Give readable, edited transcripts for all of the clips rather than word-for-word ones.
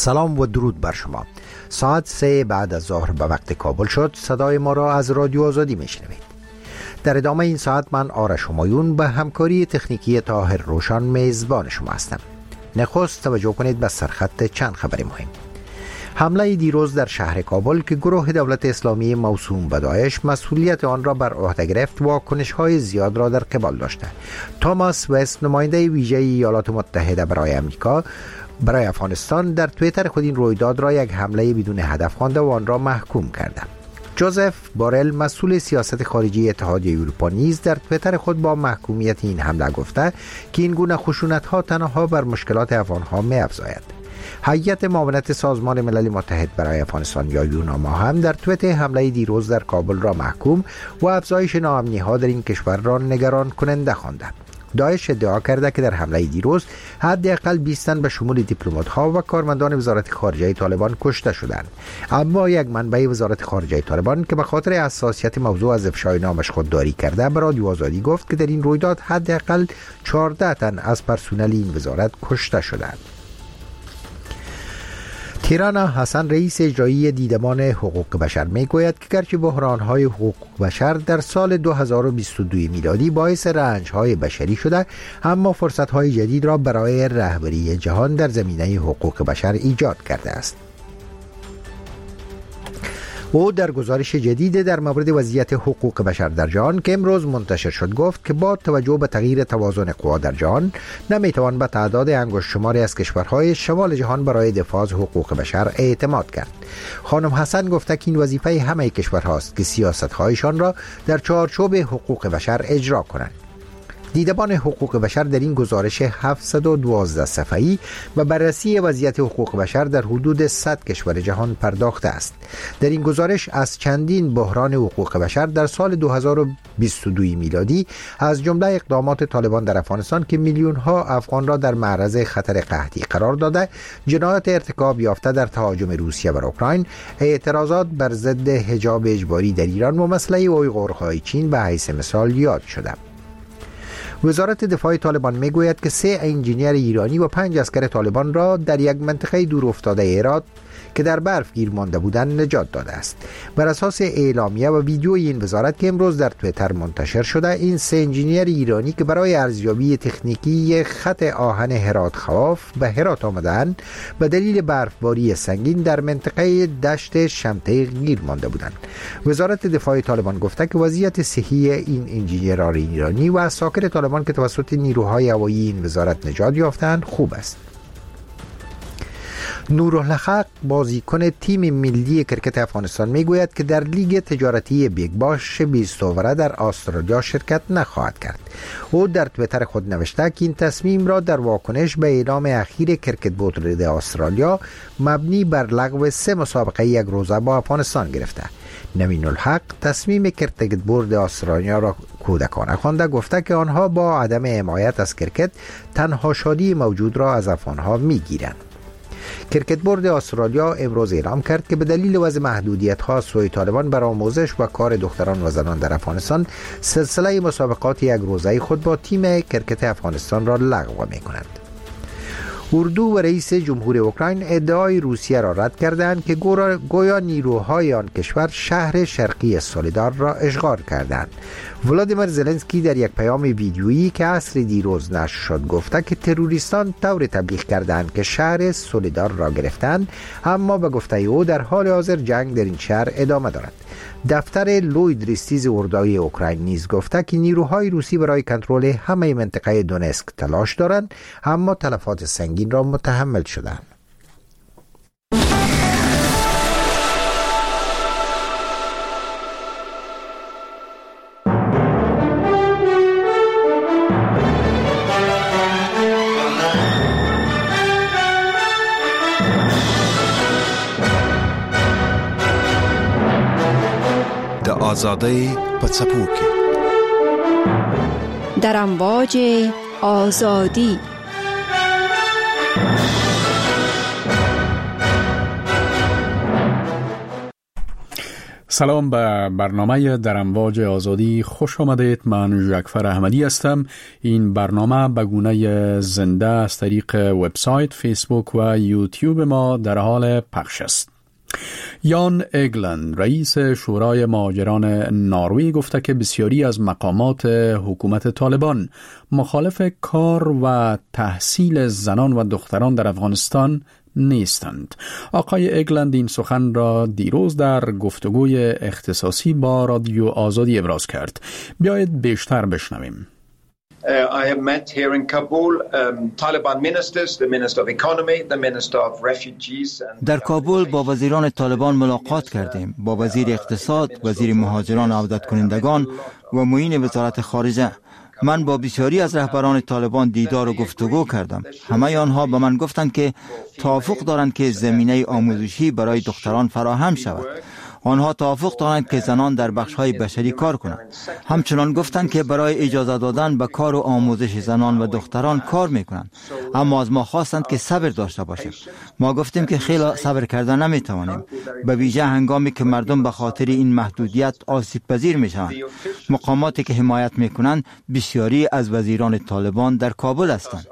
سلام و درود بر شما. ساعت 3 بعد از ظهر به وقت کابل شد. صدای ما را از رادیو آزادی میشنوید. در ادامه این ساعت من آرش همایون به همکاری تکنیکی طاهر روشن میزبان شما هستم. نخست توجه کنید به سرخط چند خبر مهم. حمله دیروز در شهر کابل که گروه دولت اسلامی موسوم به داعش مسئولیت آن را بر عهده گرفت واکنش‌های زیاد را در قبال داشته. توماس وست، نماینده ویژه ایالات متحده برای آمریکا برای افغانستان، در توییتر خود این رویداد را یک حمله بدون هدف خوانده و آن را محکوم کرده. جوزف بورل، مسئول سیاست خارجی اتحادیه اروپا، نیز در توییتر خود با محکومیت این حمله گفته که این گونه خشونت‌ها تنها بر مشکلات افغان‌ها می‌افزاید. هیئت معاونت سازمان ملل متحد برای افغانستان یا یوناما هم در توییت حمله دیروز در کابل را محکوم و افزایش ناامنی‌ها در این کشور را نگران کننده خوانده. داعش ادعا کرده که در حمله دیروز حداقل 20 تن به شمول دیپلمات‌ها و کارمندان وزارت خارجه طالبان کشته شدند، اما یک منبع وزارت خارجه طالبان که به خاطر حساسیت موضوع از افشای نامش خودداری کرده به رادیو آزادی گفت که در این رویداد حداقل 14 تن از پرسنل این وزارت کشته شدند. تیرانا حسن، رئیس اجرایی دیدمان حقوق بشر، میگوید که گرچه بحران‌های حقوق بشر در سال 2022 میلادی باعث رنج‌های بشری شده، اما فرصت‌های جدید را برای رهبری جهان در زمینه حقوق بشر ایجاد کرده است. او در گزارش جدید در مورد وضعیت حقوق بشر در جهان که امروز منتشر شد گفت که با توجه به تغییر توازن قوا در جهان نمیتوان به تعداد انگشت شماری از کشورهای شمال جهان برای دفاع از حقوق بشر اعتماد کرد. خانم حسن گفته که این وظیفه همه کشورهاست که سیاست‌هایشان را در چارچوب حقوق بشر اجرا کنند. دیدبان حقوق بشر در این گزارش 712 صفحه‌ای و بررسی وضعیت حقوق بشر در حدود 100 کشور جهان پرداخته است. در این گزارش از چندین بحران حقوق بشر در سال 2022 میلادی، از جمله اقدامات طالبان در افغانستان که میلیون‌ها افغان را در معرض خطر قحطی قرار داده، جنایات ارتکاب یافته در تهاجم روسیه بر اوکراین، اعتراضات بر ضد حجاب اجباری در ایران و مسئله اویغورهای چین به حیث مثال یاد شده. وزارت دفاع طالبان میگوید که 3 انجینیر ایرانی و 5 عسکر طالبان را در یک منطقه دور افتاده هرات که در برف گیر مانده بودند نجات داده است. بر اساس اعلامیه و ویدیوی این وزارت که امروز در توییتر منتشر شده، این 3 انجینیر ایرانی که برای ارزیابی تکنیکی خط آهن هرات خواف به هرات آمدند، به دلیل برفباری سنگین در منطقه دشت شمتیق گیر مانده بودند. وزارت دفاع طالبان گفته که وضعیت صحی این انجینیران ایرانی و عساکر طالبان که توسط نیروهای هوایی این وزارت نجات یافتند خوب است. نورالحق، بازیکن تیم ملی کرکت افغانستان، میگوید که در لیگ تجارتی بیگ باش 20 اووره در استرالیا شرکت نخواهد کرد. او در توییتر خود نوشته که این تصمیم را در واکنش به اعلام اخیر کرکت بورد استرالیا مبنی بر لغو 3 مسابقه یک روزه با افغانستان گرفته. نوین الحق تصمیم کرکت بورد استرالیا را کودکانه خوانده، گفته که آنها با عدم حمایت از کرکت تنها شادی موجود را از افغانها میگیرند. کرکت بورد استرالیا امروز اعلام کرد که به دلیل وضع محدودیت‌ها سوی طالبان بر آموزش و کار دختران و زنان در افغانستان، سلسله مسابقات یک روزه خود با تیم کرکت افغانستان را لغو می‌کنند. اردو و رئیس جمهور اوکراین ادعای روسیه را رد کردند که گویا نیروهای آن کشور شهر شرقی سولیدار را اشغال کردند. ولادیمیر زلنسکی در یک پیام ویدیویی که عصر دیروز نشر شد گفته که تروریستان طور تبلیغ کردند که شهر سولیدار را گرفتند، اما به گفته او در حال حاضر جنگ در این شهر ادامه دارد. دفتر لوید ریستیز اردوی اوکراین نیز گفته که نیروهای روسی برای کنترل همه منطقه دونسک تلاش دارند، اما تلفات سنگین را متحمل شدند. آزادی په څپو کې در امواج آزادی. سلام به برنامه در امواج آزادی خوش آمدید. من جعفر احمدی هستم. این برنامه به گونه زنده از طریق وبسایت، فیسبوک و یوتیوب ما در حال پخش است. یان اگلند، رئیس شورای مهاجران نروژ، گفته که بسیاری از مقامات حکومت طالبان مخالف کار و تحصیل زنان و دختران در افغانستان نیستند. آقای اگلند این سخن را دیروز در گفتگوی اختصاصی با رادیو آزادی ابراز کرد. بیایید بیشتر بشنویم. I have met here in Kabul Taliban ministers, the Minister of Economy, the Minister of Refugees. در کابل با وزیران طالبان ملاقات کردیم، با وزیر اقتصاد، وزیر مهاجران و عودت کنندگان و معین وزارت خارجه. من با بسیاری از رهبران طالبان دیدار و گفتگو کردم. همه آنها به من گفتند که توافق دارند که زمینه آموزشی برای دختران فراهم شود. آنها توافق دارند که زنان در بخش‌های بشری کار کنند. همچنان گفتند که برای اجازه دادن به کار و آموزش زنان و دختران کار می‌کنند، اما از ما خواستند که صبر داشته باشیم. ما گفتیم که خیلی صبر کردن نمی‌توانیم، به ویژه هنگامی که مردم به خاطر این محدودیت آسیب پذیر می‌شوند. مقاماتی که حمایت می‌کنند بسیاری از وزیران طالبان در کابل هستند.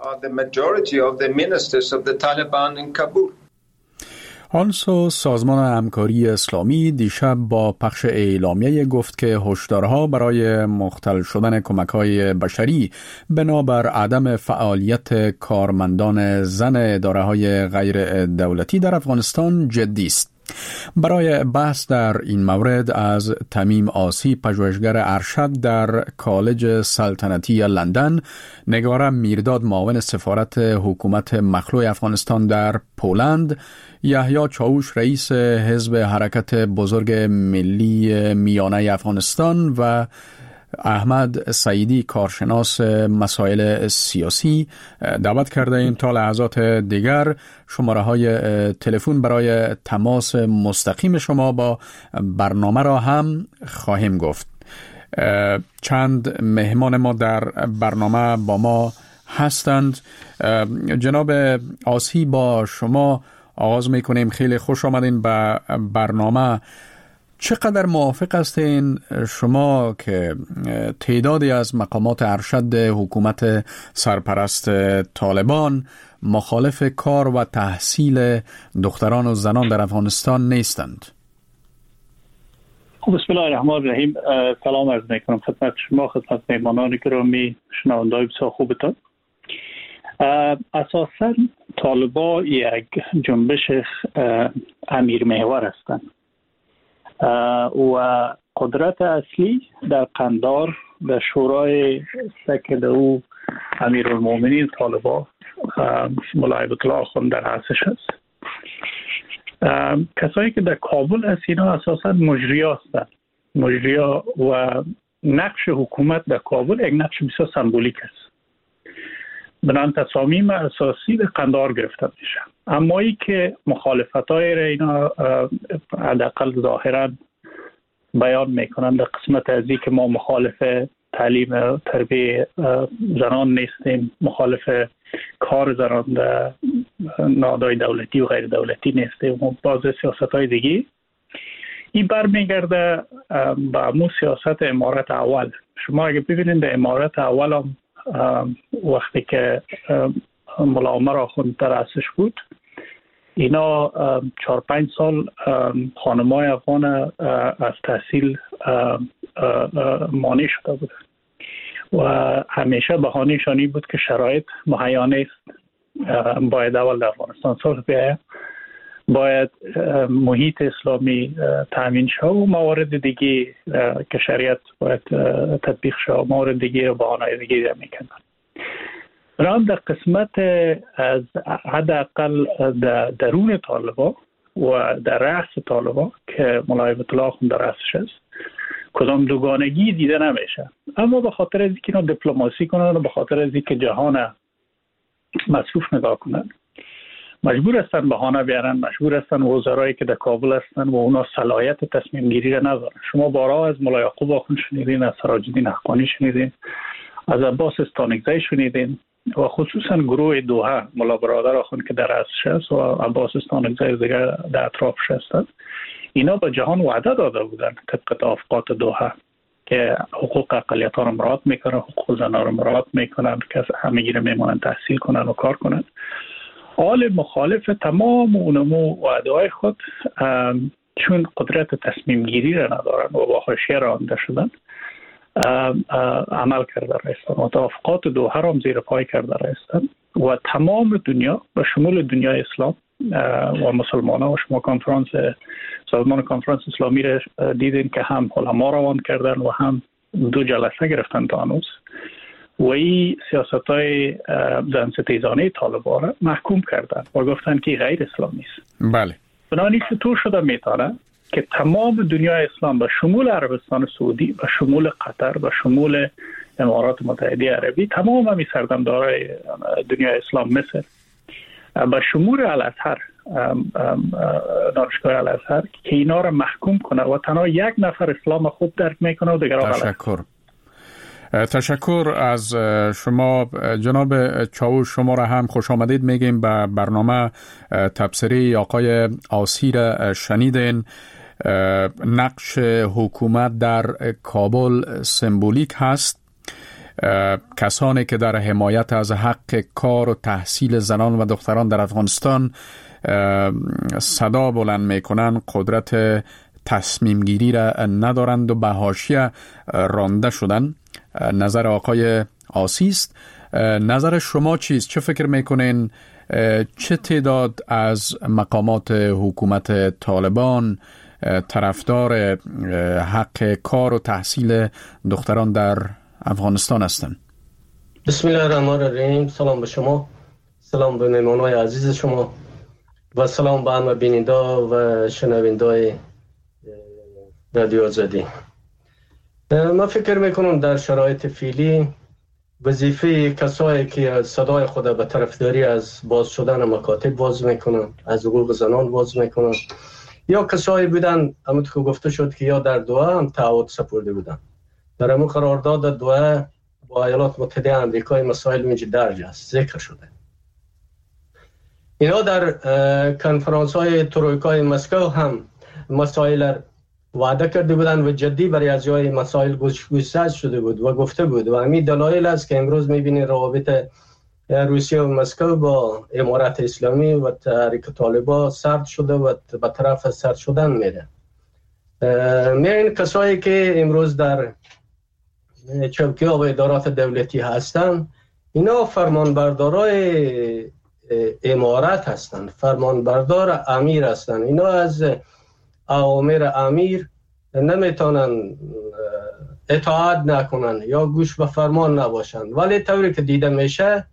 آنسو سازمان همکاری اسلامی دیشب با پخش اعلامیه گفت که هشدارها برای مختل شدن کمک‌های بشری بنابر عدم فعالیت کارمندان زن اداره‌های غیر دولتی در افغانستان جدی است. برای بحث در این مورد از تمیم آسی، پژوهشگر ارشد در کالج سلطنتی لندن، نگار میرداد معاون سفارت حکومت مخلوع افغانستان در پولند، یحیی چاوش رئیس حزب حرکت بزرگ ملی میانه افغانستان و احمد سعیدی کارشناس مسائل سیاسی دعوت کرده ایم تا لحظات دیگر شماره های تلفن برای تماس مستقیم شما با برنامه را هم خواهیم گفت. چند مهمان ما در برنامه با ما هستند. جناب آسی، با شما آغاز میکنیم. خیلی خوش آمدین به برنامه. چقدر موافق هستین شما که تعدادی از مقامات ارشد حکومت سرپرست طالبان مخالف کار و تحصیل دختران و زنان در افغانستان نیستند؟ بسم الله الرحمن الرحیم. سلام عرض میکنم خدمت شما، خدمت مهمانان گرامی، شنوندگان بسیار خوبتان. اساساً طالبان یک جنبش امیر محور هستند و قدرت اصلی در قندار در شورای سکل او امیرالمومنین طالبان مولای الله آخوند در رأسش است. کسایی که در کابل هست اینا اساساً مجریا هستند. مجریا و نقش حکومت در کابل یک نقش بسیار سمبولیک است. بنان تصامیم اساسی در قندار گرفته میشه. اما ای که مخالفتای را اینا حداقل ظاهرا بیان میکنند در قسمت از این که ما مخالف تعلیم تربیه زنان نیستیم، مخالف کار زنان در نهادهای دولتی و غیر دولتی نیستیم و بعض سیاست‌های دیگه، این برمیگرده به همون سیاست امارت اول. شما اگه ببینید در امارت اول هم وقتی که ملا عمر آخوند در رأسش بود، اینا 4-5 سال خانمای افغان از تحصیل مانع شده بود و همیشه بهانه‌شان این بود که شرایط مهیا نیست، باید اول در افغانستان صلح بیاید، باید محیط اسلامی تامین شد و موارد دیگه که شریعت باید تطبیق شد، موارد دیگه رو بهانه دیگه میکنن. رام در قسمت از حداقل در درون طالبان و در رأس طالبان که مولای الله آخوند در رأسش است کدام دوگانگی دیده نمیشه، اما به خاطر از اینکه اینا دیپلماسی کنن و به خاطر از اینکه جهان مصروف نگاه کنن مجبور هستن بهانه بیارن، مجبور هستن وزرایی که در کابل هستن و اونا صلاحیت تصمیم گیری را ندارن. شما بارها از مولا یعقوب آخوند شنیدین، از سراج الدین حقانی شنیدین، از عباس استانکزی شنیدین و خصوصا گروه دوحه مولا برادر آخوند که در رأسش است و عباس استانکزی دیگر در اطرافش هستند. اینا به جهان وعده داده بودن طبق توافقات دوحه که حقوق اقلیت ها رو مراعات میکنن، حقوق زنان رو مراعات میکنن که همگی رو میمونن تحصیل کنن و کار کنن. حال مخالف تمام اونمو وعده خود چون قدرت تصمیم گیری را ندارن و با حاشیه رانده شدن عمل کرده رایستن و توافقات دوحه را هم زیر پای کرده رایستن و تمام دنیا و شمول دنیای اسلام و مسلمان ها و شما سازمان کنفرانس اسلامی را دیدین که هم علما روان کردن و هم 2 جلسه گرفتن تا هنوز و این سیاست های زنستیزانه طالبان را محکوم کردن و گفتن که غیر اسلامی است. بله. بنابراین چطور شده میتونه که تمام دنیای اسلام به شمول عربستان سعودی و شمول قطر و شمول امارات متحده عربی، تمام همی سردمدارای دنیای اسلام مثل به شمول الازهر، دانشگاه الازهر، که اینا را محکوم کنه و تنها 1 نفر اسلام خود درک میکنه و دیگران غلط. تشکر از شما جناب چاوش. شما را هم خوش آمدید میگیم به برنامه تبصره آقای آسی را شنیدین. نقش حکومت در کابل سمبولیک هست. کسانی که در حمایت از حق کار و تحصیل زنان و دختران در افغانستان صدا بلند میکنن قدرت تصمیم گیری را ندارند و به حاشیه رانده شدن. نظر آقای آسی است. نظر شما چیست؟ چه فکر میکنین؟ چه تعداد از مقامات حکومت طالبان طرفدار حق کار و تحصیل دختران در افغانستان هستند؟ بسم الله الرحمن الرحیم. سلام به شما، سلام به مهمانای عزیز شما و سلام به همه بیننده و شنونده رادیو آزادی. من فکر میکنم در شرایط فعلی وظیفه کسایی که صدای خود به طرفداری از باز شدن مکاتب باز میکنن، از حقوق زنان باز میکنن، یا کسایی بودن همونطور که گفته شد که یا در دوحه هم تعهد سپرده بودن. در همون قرارداد دوحه با ایالات متحده آمریکا مسائل اینجا درج است، ذکر شده. اینا در کنفرانس های ترویکای مسکو هم مسائل وعده کرده بودن و جدی برای از جای مسائل گوشزد شده بود و گفته بود و همین دلایل است که امروز میبینید روابط روسیه و مسکو با امارات اسلامی و تحریک طالبان سرد شده و به طرف سرد شدن میره. این کسایی که امروز در چوکیه و ادارات دولتی هستن، اینا فرمانبردارای امارات هستن، فرمانبردار امیر هستن. اینا از اوامر امیر نمیتونن اطاعت نکنن یا گوش به فرمان نباشن، ولی طوری که دیده میشه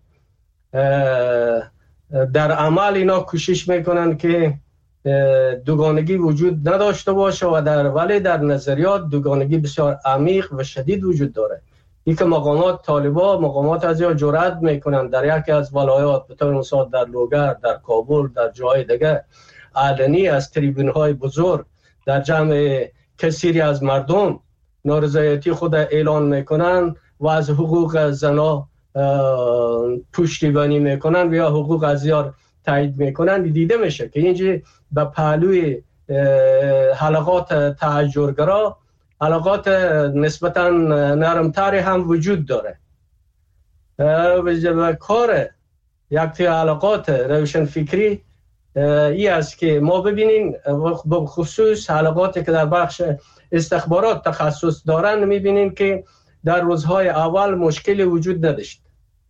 در عمل اینا کوشش میکنن که دوگانگی وجود نداشته باشه و ولی در نظریات دوگانگی بسیار عمیق و شدید وجود داره. این که مقامات طالبان مقامات از یا جرأت میکنن در یکی از ولایات به طور مثال در لوگر، در کابل، در جای دیگه علنی از تریبون های بزرگ در جمع کثیری از مردم نارضایتی خود اعلان میکنن و از حقوق زنا پشتیبانی میکنن و یا حقوق ازیار تایید میکنن. دیده میشه که اینجا به پهلوی حلقات تحجرگرا حلقات نسبتا نرمتری هم وجود داره و کار یک حلقات روشن فکری ای است که ما ببینیم به خصوص حلقاتی که در بخش استخبارات تخصص دارن میبینیم که در روزهای اول مشکلی وجود نداشت.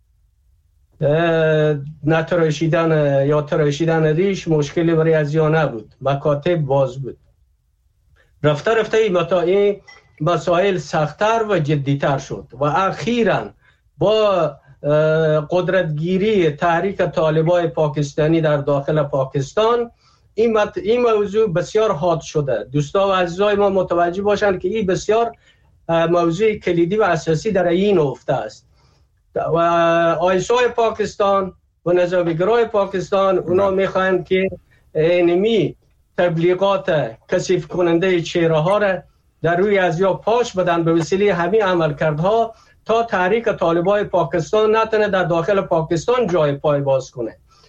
نتراشیدن یا تراشیدن ریش مشکلی برای ازیا نبود، مکاتب باز بود. رفته رفته این مسائل سخت‌تر و جدی‌تر شد و اخیراً با قدرتگیری تحریک طالبان پاکستانی در داخل پاکستان این موضوع بسیار حاد شده. دوستا و عزیزای ما متوجه باشند که این بسیار موضوع کلیدی و اساسی در این افته است و آیسای پاکستان و نظامیگرای پاکستان اونا میخواهند که اینمی تبلیغات کثیف کننده چهره ها را در روی ازیا پاش بدن به وسیله همین عملکردها تا تحریک طالبان پاکستان نتونه در داخل پاکستان جای پای باز کنه.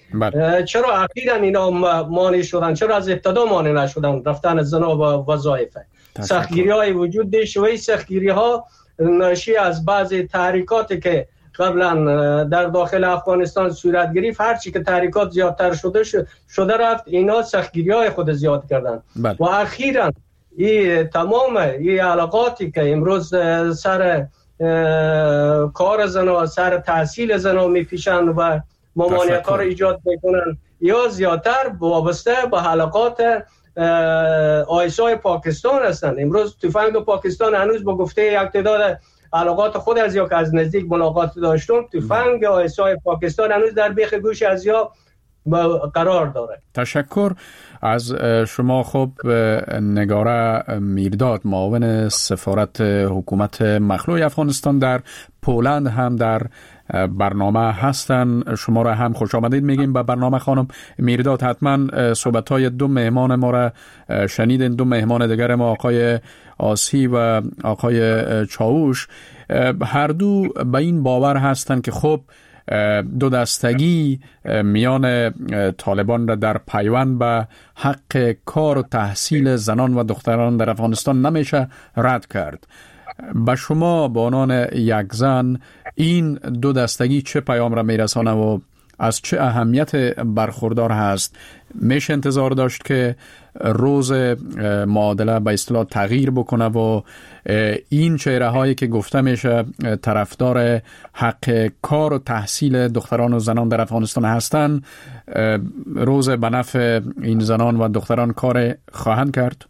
چرا اخیراً اینا مانع شدن؟ چرا از ابتدا مانع نشدن رفتن زنا و وظایف؟ سختگیری‌های وجود داشت و این سختگیری‌ها ناشی از بعضی تحریکاتی که قبلا در داخل افغانستان صورت گرفت. هرچی که تحریکات زیادتر شده رفت، اینا سختگیری‌های خود زیاد کردن. و اخیراً این تمام این علاقاتی که امروز سر کار زنا، سر تحصیل زنا میپیشن و ممانعت‌ها رو ایجاد میکنن، یا زیادتر وابسته به حلقات آیسای پاکستان هستند. امروز تفنگ پاکستان هنوز با گفته یک تعداد علاقات خود از یا که از نزدیک ملاقات داشتم، تفنگ آیسای پاکستان هنوز در بیخ گوش از یا قرار داره. تشکر از شما. خب نگاره میرداد، معاون سفارت حکومت مخلوع افغانستان در پولند هم در برنامه هستن. شما را هم خوش آمدید میگیم به برنامه. خانم میرداد، حتما صحبت‌های دو مهمان ما را شنیدین، دو مهمان دیگر ما، آقای آسی و آقای چاوش. هر دو به این باور هستند که خب دو دستگی میان طالبان را در پیوند به حق کار و تحصیل زنان و دختران در افغانستان نمیشه رد کرد. به شما به عنوان یک زن این دو دستگی چه پیام را میرسانه و از چه اهمیت برخوردار هست؟ میشه انتظار داشت که روز معادله به اصطلاح تغییر بکنه و این چهره هایی که گفته میشه طرفدار حق کار و تحصیل دختران و زنان در افغانستان هستند، روز به نفع این زنان و دختران کار خواهند کرد؟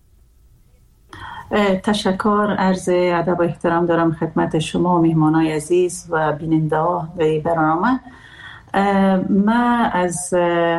تشکر، عرض ادب و احترام دارم خدمت شما مهمانای عزیز و بیننده ها به برنامه. من از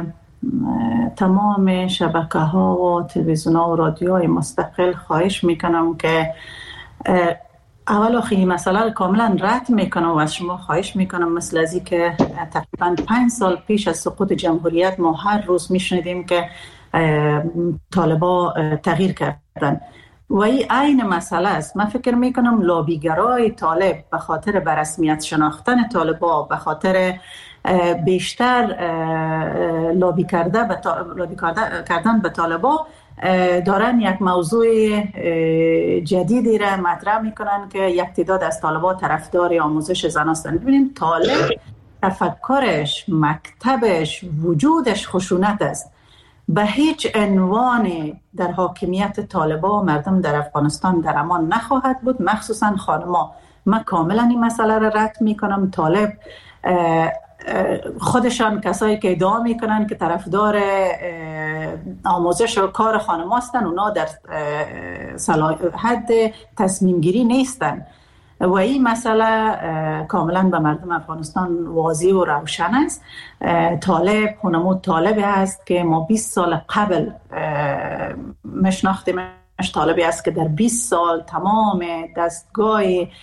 تمام شبکه ها و تلویزیون ها و رادیوهای مستقل خواهش میکنم که اول آخر این مسئله رو کاملا رد میکنم و از شما خواهش میکنم، مثل ازی که تقریبا 5 سال پیش از سقوط جمهوریت ما هر روز میشنیدیم که طالبا تغییر کردن و این عین مسئله است. من فکر میکنم لابیگرای طالب به خاطر برسمیت شناختن طالبا، به خاطر بیشتر لابی کردن به طالبا، دارن یک موضوع جدیدی را مطرح میکنن که یک تعداد از طالبا طرفدار آموزش زن هستند. ببینید طالب تفکرش، مکتبش، وجودش خشونت است. به هیچ عنوان در حاکمیت طالبا مردم در افغانستان در امان نخواهد بود، مخصوصا خانما. من کاملا این مسئله را رد میکنم. طالب خودشان کسایی که ادعا میکنن که طرفدار آموزش و کار خانما هستن، اونا در حد تصمیم گیری نیستن و این مسئله کاملا به مردم افغانستان واضح و روشن است. طالب هنمود طالبی است که ما 20 سال قبل مشناختیمش. طالبی است که در 20 سال تمام دستگاه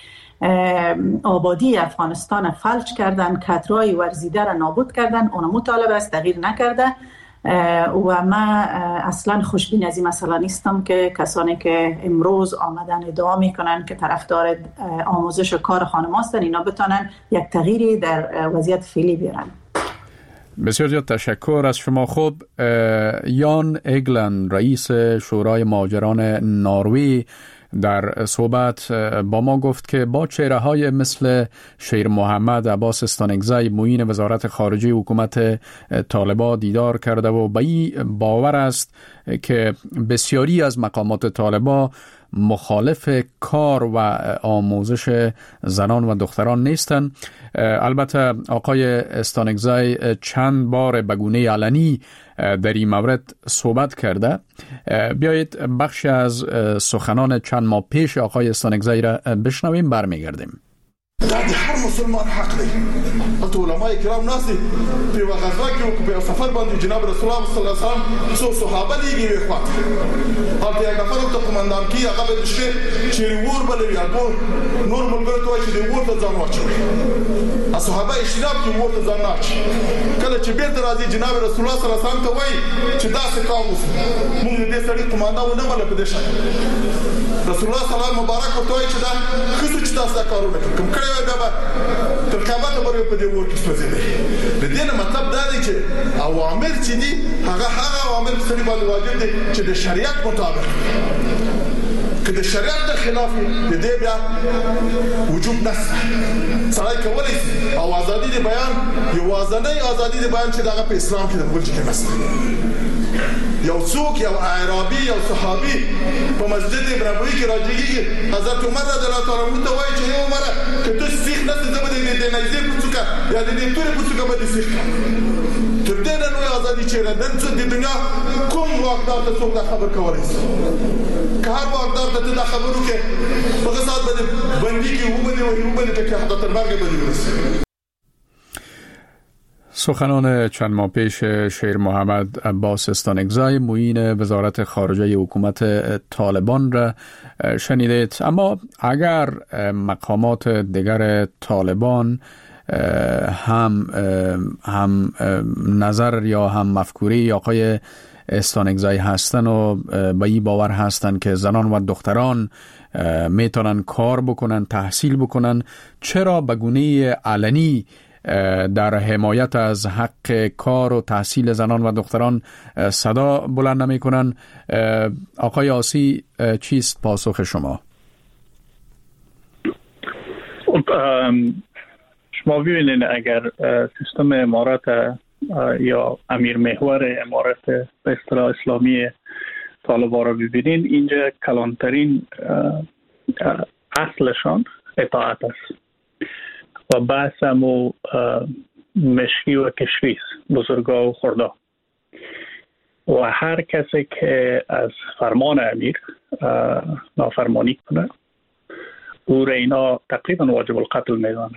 آبادی افغانستان فلج کردن، کدرای ورزیده را نابود کردن. اونمو طالب است، تغییر نکرده و من اصلا خوشبین از این مسئله نیستم که کسانی که امروز آمدن ادعا میکنن که طرفدار آموزش و کار خانم هستن، اینا بتونن یک تغییری در وضعیت فعلی بیارن. بسیار زیاد تشکر از شما. خب یان اگلند، رئیس شورای مهاجران نروژ، در صحبت با ما گفت که با چهره های مثل شیر محمد عباس استانکزی، معین وزارت خارجه حکومت طالبان دیدار کرده و به این باور است که بسیاری از مقامات طالبان مخالف کار و آموزش زنان و دختران نیستند. البته آقای استانکزی چند بار به گونه علنی در این مورد صحبت کرده. بیایید بخش از سخنان چند ماه پیش آقای استانکزی را بشنویم، برمیگردیم. هر مسلمان حق دی. البته علماء کرام ناس دي په غزا کې او په سفر باندې جناب رسول الله صلی الله علیه وسلم څو صحابه دیږي وخت هلته یو نفر ته قومندان کی هغه به شي چې ور بلوي هغه نور ملګرو ته چې دی ورته ځان واچو صحابه اشراف کې ورته ځان واچو کله چې بیرته راځي جناب رسول الله صلی الله علیه وسلم ته وایي چې دا څه کوم موږ دې سړي قومندان ونه مله په دې شي رسول الله صلی الله علیه وسلم مبارک ورته وایي چې دا خصوص چې تاسو کارونه کوم کړی وای بابا ترکابات برای په دې ور کې سوځي د دې نه مطلب دا دی چې اوامر چې دي هغه اوامر سړي باندې واجب دي چې د شریعت مطابق که د شریعت د خلاف د دې بیا وجوب نشته سړی کولی او ازادي د بیان یوازنۍ ازادي د بیان چې دغه په اسلام کې د بل څه نشته یو څوک یو عربي یو صحابي په مسجد نبوي کې راځي حضرت عمر رضی الله تعالی عنہ ته وایي چې یو عمر که تو سیخ نه زما د دې نه زی په څوکا یا د دې تورې په څوکا باندې سیخ تر دې نه نو ازادي چې نن څه د دنیا کوم واقعا ته څوک دا خبر کولای شي که هر واقعا ته دا خبرو کې په غصات باندې باندې کې وبدي ته حتی تر مرګ باندې ورسي. سخنان چند ماه پیش شیر محمد عباس استانکزی معین وزارت خارجه حکومت طالبان را شنیدید. اما اگر مقامات دیگر طالبان هم نظر یا هم مفکوری آقای استانکزی هستن و به این باور هستن که زنان و دختران میتونن کار بکنن، تحصیل بکنن، چرا به گونه علنی در حمایت از حق کار و تحصیل زنان و دختران صدا بلند نمی کنن؟ آقای آسی چیست پاسخ شما؟ شما ببینید اگر سیستم امارت یا امیر محور امارت به اصطلاح اسلامی طالبان را ببینید، اینجا کلانترین اصلشان اطاعت است و بحث همو مشکی و کشویست، بزرگا و خردا، و هر کسی که از فرمان امیر نافرمانی کنه او را اینا تقریبا واجب القتل میدانند.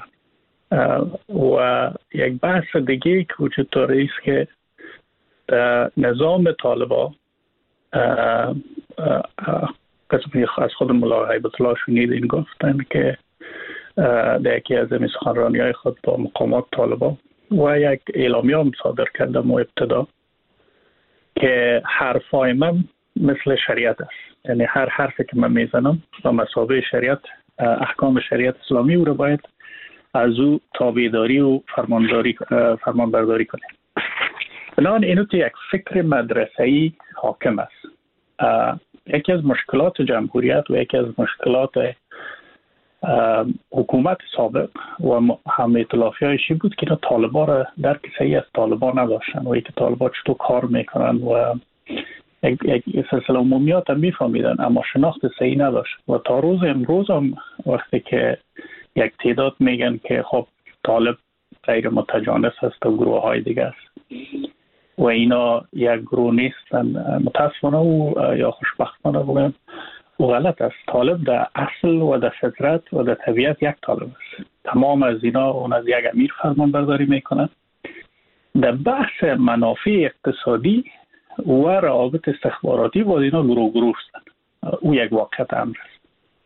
و یک بحث دیگه که وجود داره است که نظام طالبان قسمی از خود ملا هیبت الله شنیدین گفتن که در یکی از این سخنرانی‌های خود با مقامات طالبان و یک اعلامیه هم صادر کردم و ابتدا که حرفای من مثل شریعت است، یعنی هر حرفی که من میزنم با مثابه شریعت، احکام شریعت اسلامی او را باید از او تابعداری و فرمانبرداری کنیم. بنابراین اینو یک فکر مدرسه‌ای حاکم است. یکی از مشکلات جمهوریت و یکی از مشکلات حکومت سابق و هم ائتلافی‌هایشی بود که طالبان را درک صحیح از طالبان نداشتن و اینکه طالبان چطور کار میکنن و یک سلسله عمومیات هم میفهمیدن اما شناخت صحیح نداشت. و تا روز امروز هم وقتی که یک تعداد میگن که خب طالب غیر متجانس است و گروه های دیگه است و اینا یک گروه نیستن، متاسفانه و یا خوشبختانه بگم و غلط است. طالب در اصل و در فطرت و در طبیعت یک طالب است. تمام از اینا اون از یک امیر فرمان برداری میکنن. در بحث منافع اقتصادی و روابط استخباراتی با اینا گروه هستند. او یک واقعیت امر است.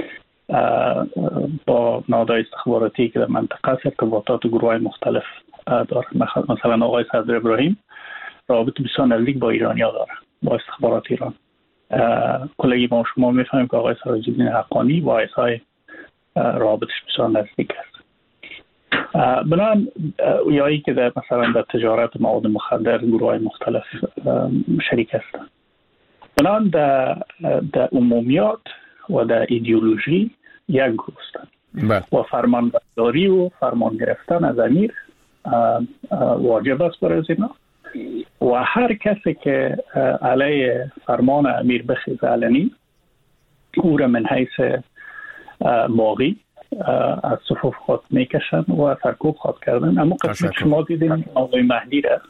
با نهادهای استخباراتی که در منطقه است ارتباطات گروه مختلف داره. مثلا آقای صدر ابراهیم روابط بسیار نزدیک با ایرانیا داره، با استخبارات ایران. کلگی ما شما میفهمیم که آقای سراج‌الدین حقانی با ایسای روابطش بسیار نزدیک است. بنابراین یایی که در مثلا در تجارت مواد مخدر گروه مختلف شریک هستند. بنابراین در عمومیات و در ایدئولوژی یک گروه هستند و فرمانبرداری و فرمان گرفتن از امیر واجب است برای اینا و هر کسی که علیه فرمان امیر بخیزه علنی او را من حیث باغی از صفوف خود میکشن و سرکوب خود کردن. اما قسمی شما دیدیم آقای مهدی را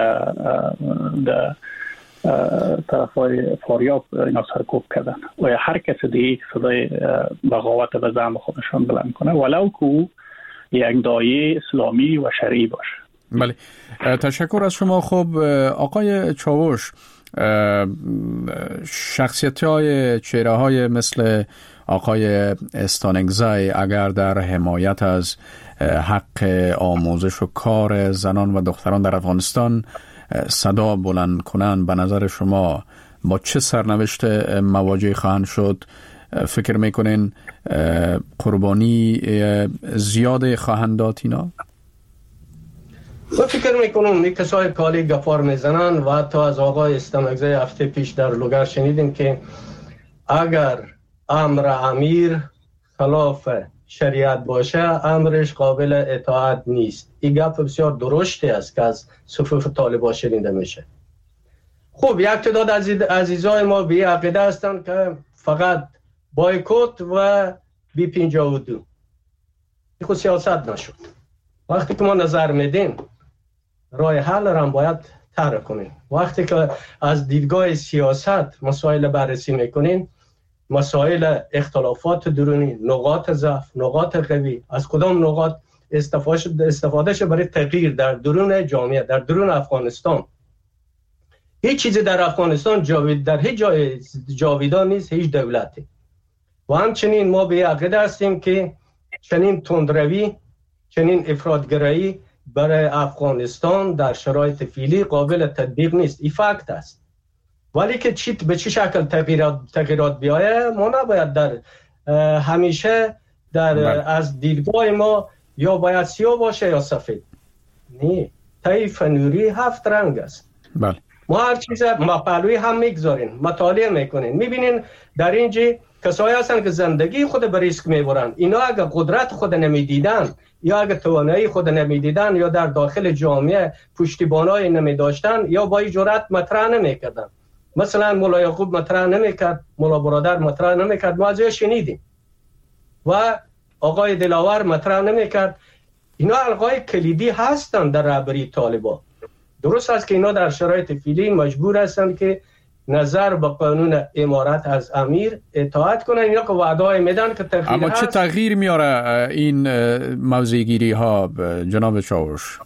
در طرفای فاریاب اینا سرکوب کردن و هر کسی دیگه صدای بغاوت به زعم خودشان بلند کنه ولو که او یک داعیه اسلامی و شرعی باشه. بله، تشکر از شما. خب آقای چاوش، شخصیت‌های چهره‌های مثل آقای استانکزی اگر در حمایت از حق آموزش و کار زنان و دختران در افغانستان صدا بلند کنند، به نظر شما با چه سرنوشت مواجه خواهند شد فکر میکنین قربانی زیاد خواهند داد اینا؟ من فکر میکنم این کسای کالی گفار میزنن و تا از آقای استمگزه هفته پیش در لوگر شنیدیم که اگر امر امیر خلاف شریعت باشه امرش قابل اطاعت نیست. این گپ بسیار درشتی است که از صفوف طالبان شنیده میشه. خب یک تعداد عزیزای ما به عقیده هستند که فقط بایکوت و بی 52 این خود سیاست نشد. وقتی که ما نظر میدیم راه حل را هم باید طرح کنیم. وقتی که از دیدگاه سیاست مسائل بررسی میکنیم، مسائل اختلافات درونی، نقاط ضعف، نقاط قوی، از کدام نقاط استفاده شه برای تغییر در درون جامعه، در درون افغانستان. هیچ چیزی در افغانستان در هیچ جای جاویدان نیست، هیچ دولتی. و همچنین ما به عقیده هستیم که چنین تندروی، چنین افراطگرایی برای افغانستان در شرایط فعلی قابل تطبیق نیست. این فکت است. ولی که به چه شکل تغییرات بیایه ما نباید در همیشه از دیدگاه ما یا باید سیاه باشه یا سفید. نه، طیف نوری 7 رنگ است. بله. ما هر چیز ما پهلوی هم میگذاریم، مطالعه میکنین، میبینین در اینجا کسایی هستن که زندگی خود به ریسک میبرن. اینا اگه قدرت خود نمیدیدن یا اگه توانایی خود نمیدیدن یا در داخل جامعه پشتیبانای نمیداشتن یا با این جرأت مطرح نمیکردن. مثلا مولا یعقوب مطرح نمیکرد، مولا برادر مطرح نمیکرد، ما از او شنیدیم و آقای دلاور مطرح نمیکرد. اینا القای کلیدی هستن در رهبری طالبان. درست است که اینا در شرایط فعلی مجبور هستند که نظر به قانون امارت از امیر اطاعت کنن. اینا که وعده میدن که تغییر اما چه تغییر میاره این موضع گیری ها جناب چاوش؟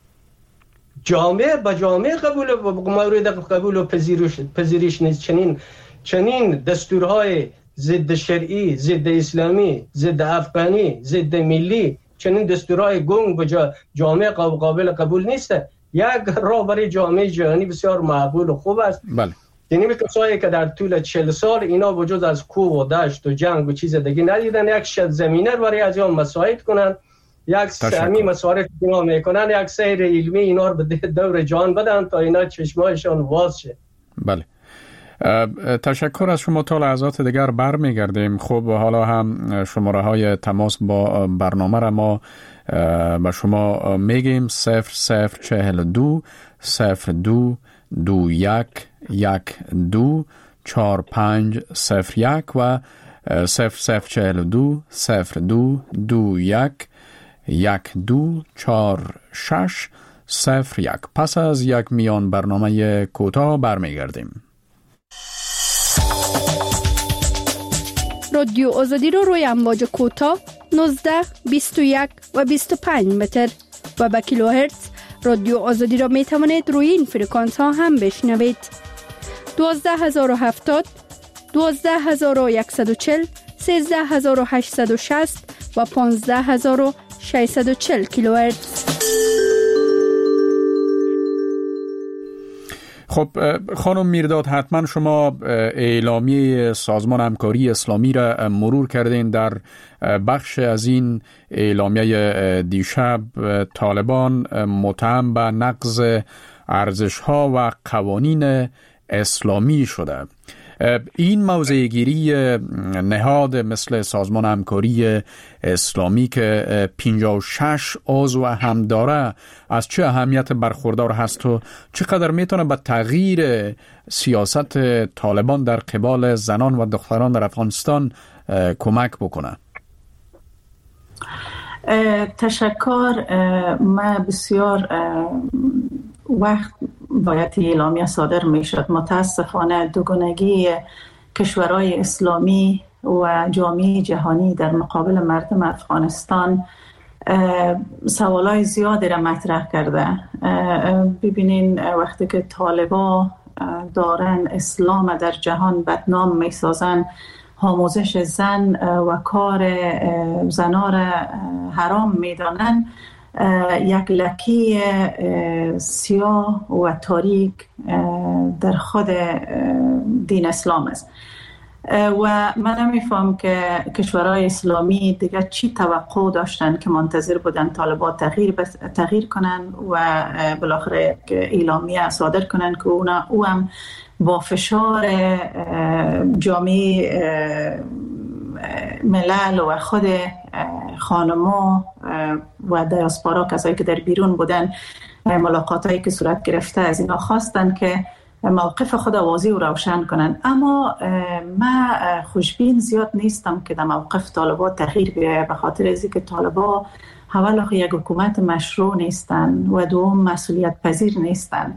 جامعه به جامعه مورد قبول و پذیرش نیست. چنین دستورهای ضد شرعی، ضد اسلامی، ضد افغانی، ضد ملی، چنین دستورهای گنگ به جامعه قابل قبول نیست. یک راه برای جامعه جهانی بسیار معقول و خوب است. بله. یعنی کسایی که در طول 40 سال اینا وجود از کوه و دشت و جنگ و چیز دیگه ندیدن، یک زمینه برای از اون مساعد کنن، یک سمی مسائل اینا میکنن، یک سیر علمی اینا رو به دور جان بدن تا اینا چشمایشان واز شه. بله. تشکر از شما. تا لحظات دیگر برمیگردیم. خب حالا هم شماره های تماس با برنامه را ما به شما میگیم 0042 02 21 12 4501 و 0042 02 21 12 4601. پس از یک میان برنامه کوتاه برمیگردیم. رادیو آزادی رو روی امواج کوتاه 19 21 و 25 متر و با کیلوهرتز رادیو آزادی را می توانید روی این فرکانس ها هم بشنوید. 12070 12140 13860 و 15640 کیلوهرتز. خب خانم میرداد، حتما شما اعلامیه سازمان همکاری اسلامی را مرور کردین. در بخش از این اعلامیه دیشب طالبان متهم به نقض ارزش‌ها و قوانین اسلامی شده. این موضع گیری نهاد مثل سازمان همکاری اسلامی که 56 عضو هم داره از چه اهمیت برخوردار هست و چقدر میتونه به تغییر سیاست طالبان در قبال زنان و دختران در افغانستان کمک بکنه؟ تشکر. من بسیار وقت باید اعلامیه صادر می شد. متاسفانه دوگانگی کشورهای اسلامی و جامعه جهانی در مقابل مردم افغانستان سوالای زیادی را مطرح کرده. ببینین وقتی که طالبان دارن اسلام در جهان بدنام می سازن، آموزش زن و کار زنا را حرام می دانن، یک لکی سیاه و تاریک در خود دین اسلام است. و من نمیفهم که کشورهای اسلامی دیگه چی توقع داشتن که منتظر بودن طالبان تغییر کنن و بالاخره اعلامیه صادر کنن که او هم با فشار جامعه ملل و خود خانما و دیاسپورا، کسایی که در بیرون بودن، ملاقاتایی که صورت گرفته از اینا خواستن که موقف خود واضح و روشن کنن. اما من خوشبین زیاد نیستم که در موقف طالبان تغییر بیاید، به خاطر از اینکه طالبان اولا یک حکومت مشروع نیستن و دوم مسئولیت پذیر نیستن.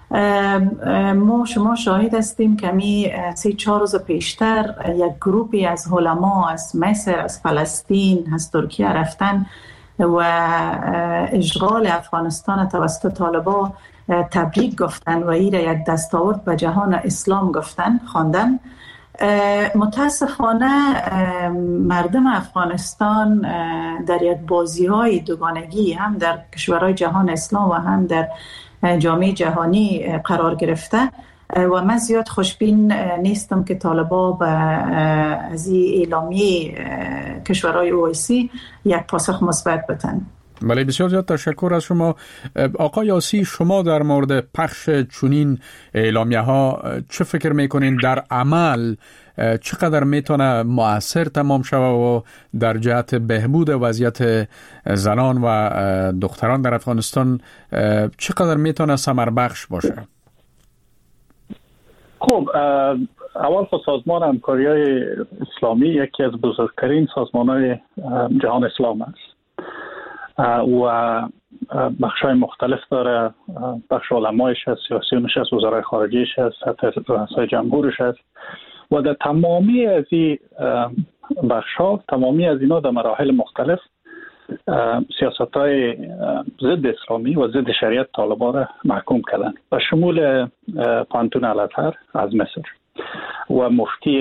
شما شاهد هستیم که 3-4 روز پیشتر یک گروپی از علما از مصر، از فلسطین، از ترکیه رفتن و اشغال افغانستان توسط طالبان تبریک گفتن و این یک دستاورد به جهان اسلام خواندن. متاسفانه مردم افغانستان در یک بازی‌های دوگانگی هم در کشورهای جهان اسلام و هم در جامعه جهانی قرار گرفته و من زیاد خوشبین نیستم که طالبان از این اعلامیه کشورهای اویسی یک پاسخ مثبت بدن. بله، بسیار زیاد تشکر از شما. آقای یاسی، شما در مورد پخش چنین اعلامیه ها چه فکر میکنین؟ در عمل چقدر میتونه مؤثر تمام شود و در جهت بهبود وضعیت زنان و دختران در افغانستان چقدر میتونه ثمر بخش باشه؟ خب، اول خود سازمان همکاری‌های اسلامی یکی از بزرگترین سازمان‌های جهان اسلام است و بخش‌های مختلف داره. بخش علمایش هست، سیاسیونش هست، وزرای خارجیش هست، حتی رئیسای جمهورش هست و در تمامی از این بخش‌ها، تمامی از اینا در مراحل مختلف سیاست‌های ضد اسلامی و ضد شریعت طالبان را محکوم کردن و شمول پانتون الازهر از مصر و مفتی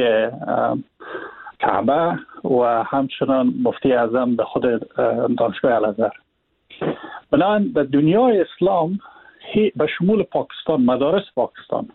کعبه و همچنان مفتی اعظم به خود دانشگاه الازهر. بنابراین در دنیای اسلام به شمول پاکستان، مدارس پاکستان،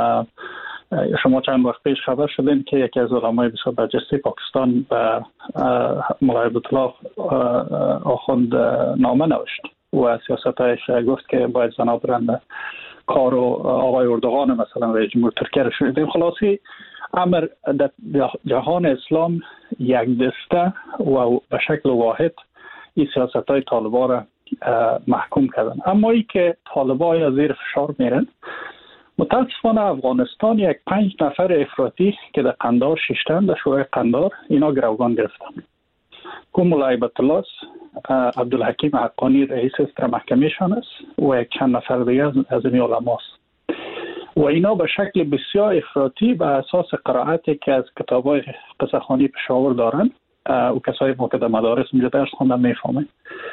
شما چند وقت پیش خبر شدین که یکی از علمای بسیار برجسته پاکستان به مولای عبدالله آخوند نامه نوشت و سیاستایش گفت که باید زنا برند کار و آقای اردوغان مثلا رئیس جمهور ترکیه رو شنیدیم. خلاصی امر در جهان اسلام یک دسته و به شکل واحد این سیاستای طالبان را محکوم کردن. اما ای که طالبان یا زیر فشار میرن، متاسفانه افغانستان یک 5 نفر افراطی که در قندار شیشتن، در شورای قندار، اینا گروگان گرفتن. مولای عبدالله عبدالحکیم حقانی رئیس در محکمهشان است و یک چند نفر دیگه از این علماست و اینا به شکل بسیار افراطی به اساس قرائتی که از کتابای قصه‌خوانی پشاور دارن و کسایی که در مدارس اونجا درس خوندن میفهمن،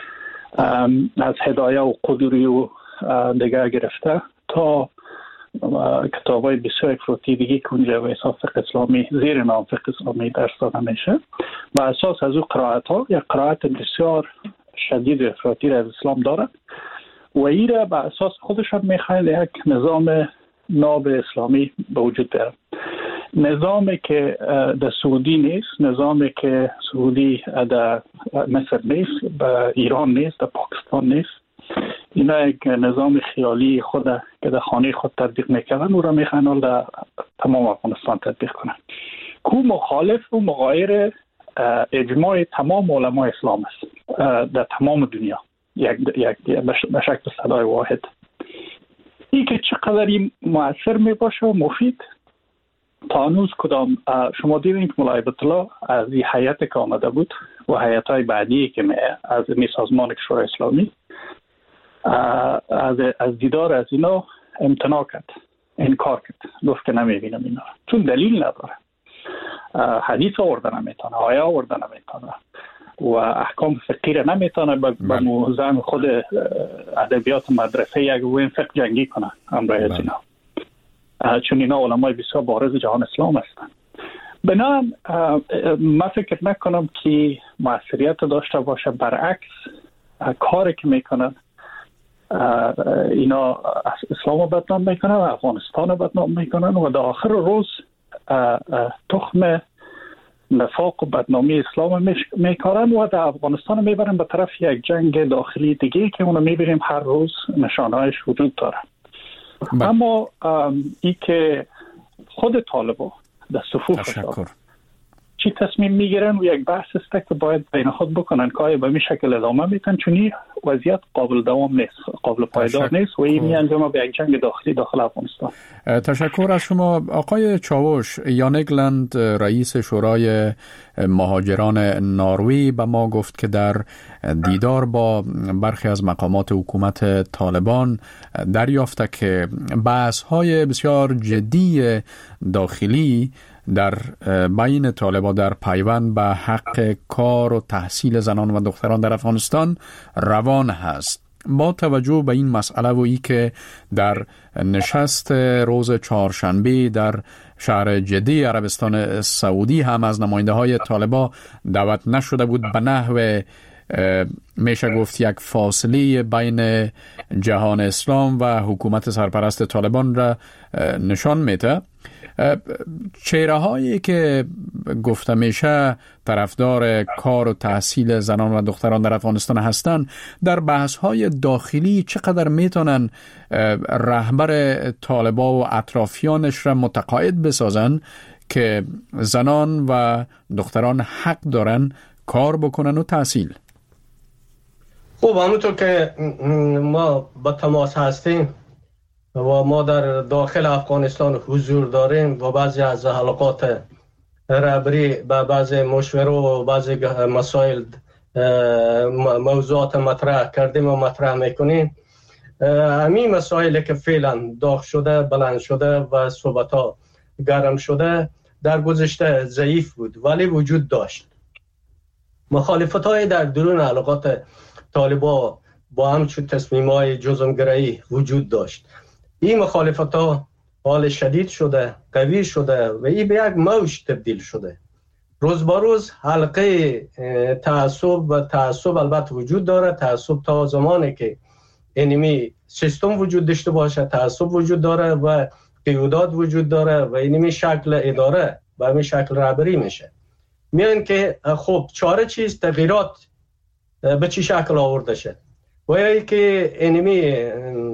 از هدایه و قدوری و دیگه گرفته تا کتابای بسیار افراطی دیگه که اونجا به اساس فقه اسلامی زیر نام فقه اسلامی درس داده میشه، به اساس از او قرائت ها یک قرائت بسیار شدید افراطی را از اسلام دارن و این را به اساس خودشان میخواهند یک نظام ناب اسلامی به وجود بیارن. نظامی که در سعودی نیست، نظامی که سعودی در مصر نیست، به ایران نیست، در پاکستان نیست. اینا یک نظام خیالی خود که در خانه خود تطبیق میکردن، او را میخواهند در تمام افغانستان تطبیق کنند. کو مخالف و مغایر اجماع تمام علمای اسلام است در تمام دنیا، یک به شکل صدای واحد. این که چقدر این مؤثر می باشه و مفید، تا هنوز کدام شما دیدین که مولای عبدالله از این هیئت که آمده بود و هیئت‌های بعدی که از این سازمان شورای اسلامی از دیدار از اینا امتناع کرد، انکار کرد، گفت که نمیبینم اینا چون دلیل نداره، حدیث آورده نمیتونه، آیه آورده نمیتونه و احکام فقهی را نمیتونه با موزم خود ادبیات مدرسه یک وین فقه جنگی کنه همراه از اینا، چون اینا علمای بسیار بارز جهان اسلام هستن. بنابراین من فکر نکنم که موثریت داشته باشه، برعکس کاری که میکنن اینا اسلام رو بدنام میکنن و افغانستان رو بدنام میکنن و در آخر روز تخم نفاق و بدنامی اسلام میکارن و در افغانستان میبرن به طرف یک جنگ داخلی دیگه که اونو میبینیم هر روز نشانهایش وجود داره. اما ای که خود طالبان در صفوف چی تصمیم میگیرن و یک بحث است که باید بین خود بکنن که آیا به این شکل ادامه میتن، چون این وضعیت قابل دوام نیست، قابل پایدار نیست و این میانجامه به یک جنگ داخلی داخل افغانستان. تشکر از شما. آقای چاوش، یان اگلند رئیس شورای مهاجران نروژ به ما گفت که در دیدار با برخی از مقامات حکومت طالبان دریافته که بحث‌های بسیار جدی داخلی در بین طالبان در پیوند به حق کار و تحصیل زنان و دختران در افغانستان روان هست. با توجه به این مسئله و ای که در نشست روز چهارشنبه در شهر جده عربستان سعودی هم از نماینده های طالبان دعوت نشده بود، به نحو میشه گفت یک فاصله بین جهان اسلام و حکومت سرپرست طالبان را نشان میده. چهره هایی که گفته میشه طرفدار کار و تحصیل زنان و دختران در افغانستان هستند، در بحث های داخلی چقدر میتونن رهبر طالبان و اطرافیانش را متقاعد بسازن که زنان و دختران حق دارن کار بکنن و تحصیل؟ خب همونطور که ما با تماس هستیم و ما در داخل افغانستان حضور داریم و بعضی از حلقات رهبری به بعضی مشوره و بعضی مسائل موضوعات مطرح کردیم و مطرح میکنیم. همین مسائلی که فعلا داغ شده، بلند شده و صحبت‌ها گرم شده در گذشته ضعیف بود ولی وجود داشت. مخالفت‌های در درون حلقات طالبان با همچون تصمیم‌های جزمگرایی وجود داشت. این مخالفت‌ها حال شدید شده، قوی شده و این به یک موج تبدیل شده. روز با روز حلقه تعصب البته وجود داره. تعصب تا زمانی که اینمی سیستم وجود داشته باشه تعصب وجود داره و قیودات وجود داره و اینمی شکل اداره و همین شکل رهبری میشه. میان که خب چاره چیز تغییرات به چی شکل آورده شد و یا که اینمی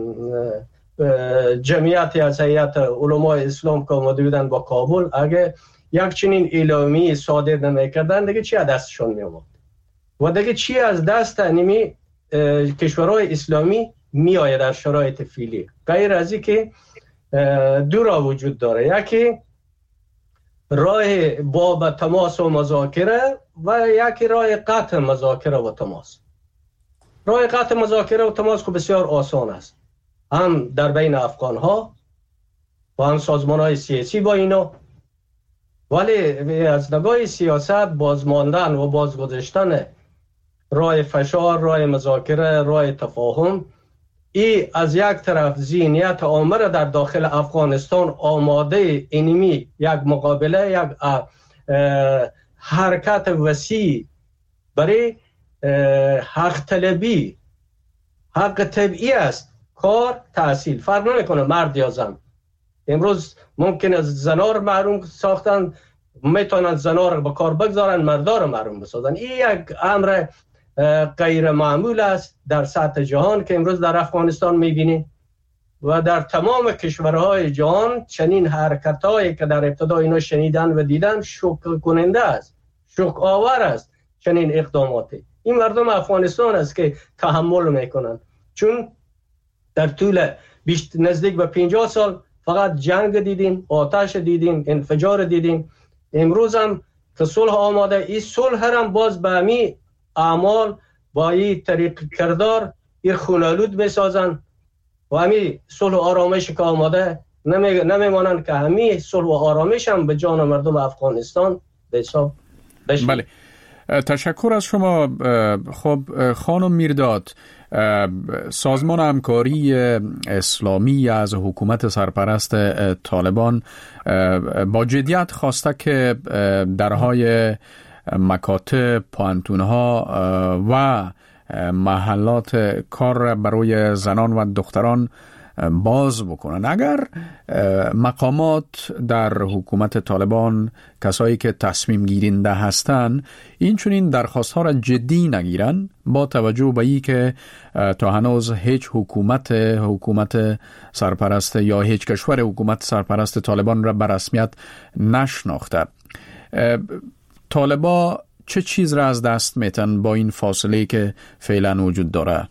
جمعیتی از هیئت علمای اسلام که آمده بودن با کابل اگه یک چنین اعلامی صادر نمیکردن دیگه چی از دستشون می آمد و دیگه چی از دست اینمی کشورهای اسلامی می آید در شرایط فعلی. غیر از این که دو راه وجود داره، یکی راه با تماس و مذاکره و یکی راه قطع مذاکره و تماس. راه قطع مذاکره و تماس که بسیار آسان است، هم در بین افغان ها و هم سازمان های سیاسی با اینا، ولی از نگاه سیاست بازماندن و بازگذاشتن راه فشار، راه مذاکره، راه تفاهم، ای از یک طرف ذهنیت عامه در داخل افغانستان آماده اینمی یک مقابله، یک حرکت وسیع برای حق طلبی، حق طبیعی است. کار، تحصیل فرق نمیکنه مرد یا زن. امروز ممکن است زنا رو محروم ساختن، میتونن زنا رو به کار بگذارن، مردا رو محروم بسازن. این یک امر غیر معمول است در سطح جهان که امروز در افغانستان میبینیم و در تمام کشورهای جهان. چنین حرکتایی که در ابتدا اینا شنیدن و دیدن شوک کننده است، شوک آور است. چنین اقداماتی این مردم افغانستان است که تحمل میکنن، چون در طول نزدیک به 50 سال فقط جنگ دیدیم، آتش دیدیم، انفجار دیدیم. امروز هم که صلح آماده، این صلح هم باز به همین اعمال با این طریق کردار این خونالود میسازن و همین صلح و آرامش که آماده نمیمانند که همین صلح و آرامش هم به جان مردم افغانستان به حساب بشه. بله، تشکر از شما. خب خانم میرداد، سازمان همکاری اسلامی از حکومت سرپرست طالبان با جدیت خواسته که درهای مکاتب، پوانتونها و محلات کار برای زنان و دختران باز بکنن. اگر مقامات در حکومت طالبان، کسایی که تصمیم گیرنده هستند، این چنین درخواست ها را جدی نگیرن، با توجه به این که تا هنوز هیچ حکومت سرپرست یا هیچ کشور حکومت سرپرست طالبان را به رسمیت نشناخته، طالبا چه چیز را از دست میتن با این فاصله که فعلا وجود داره؟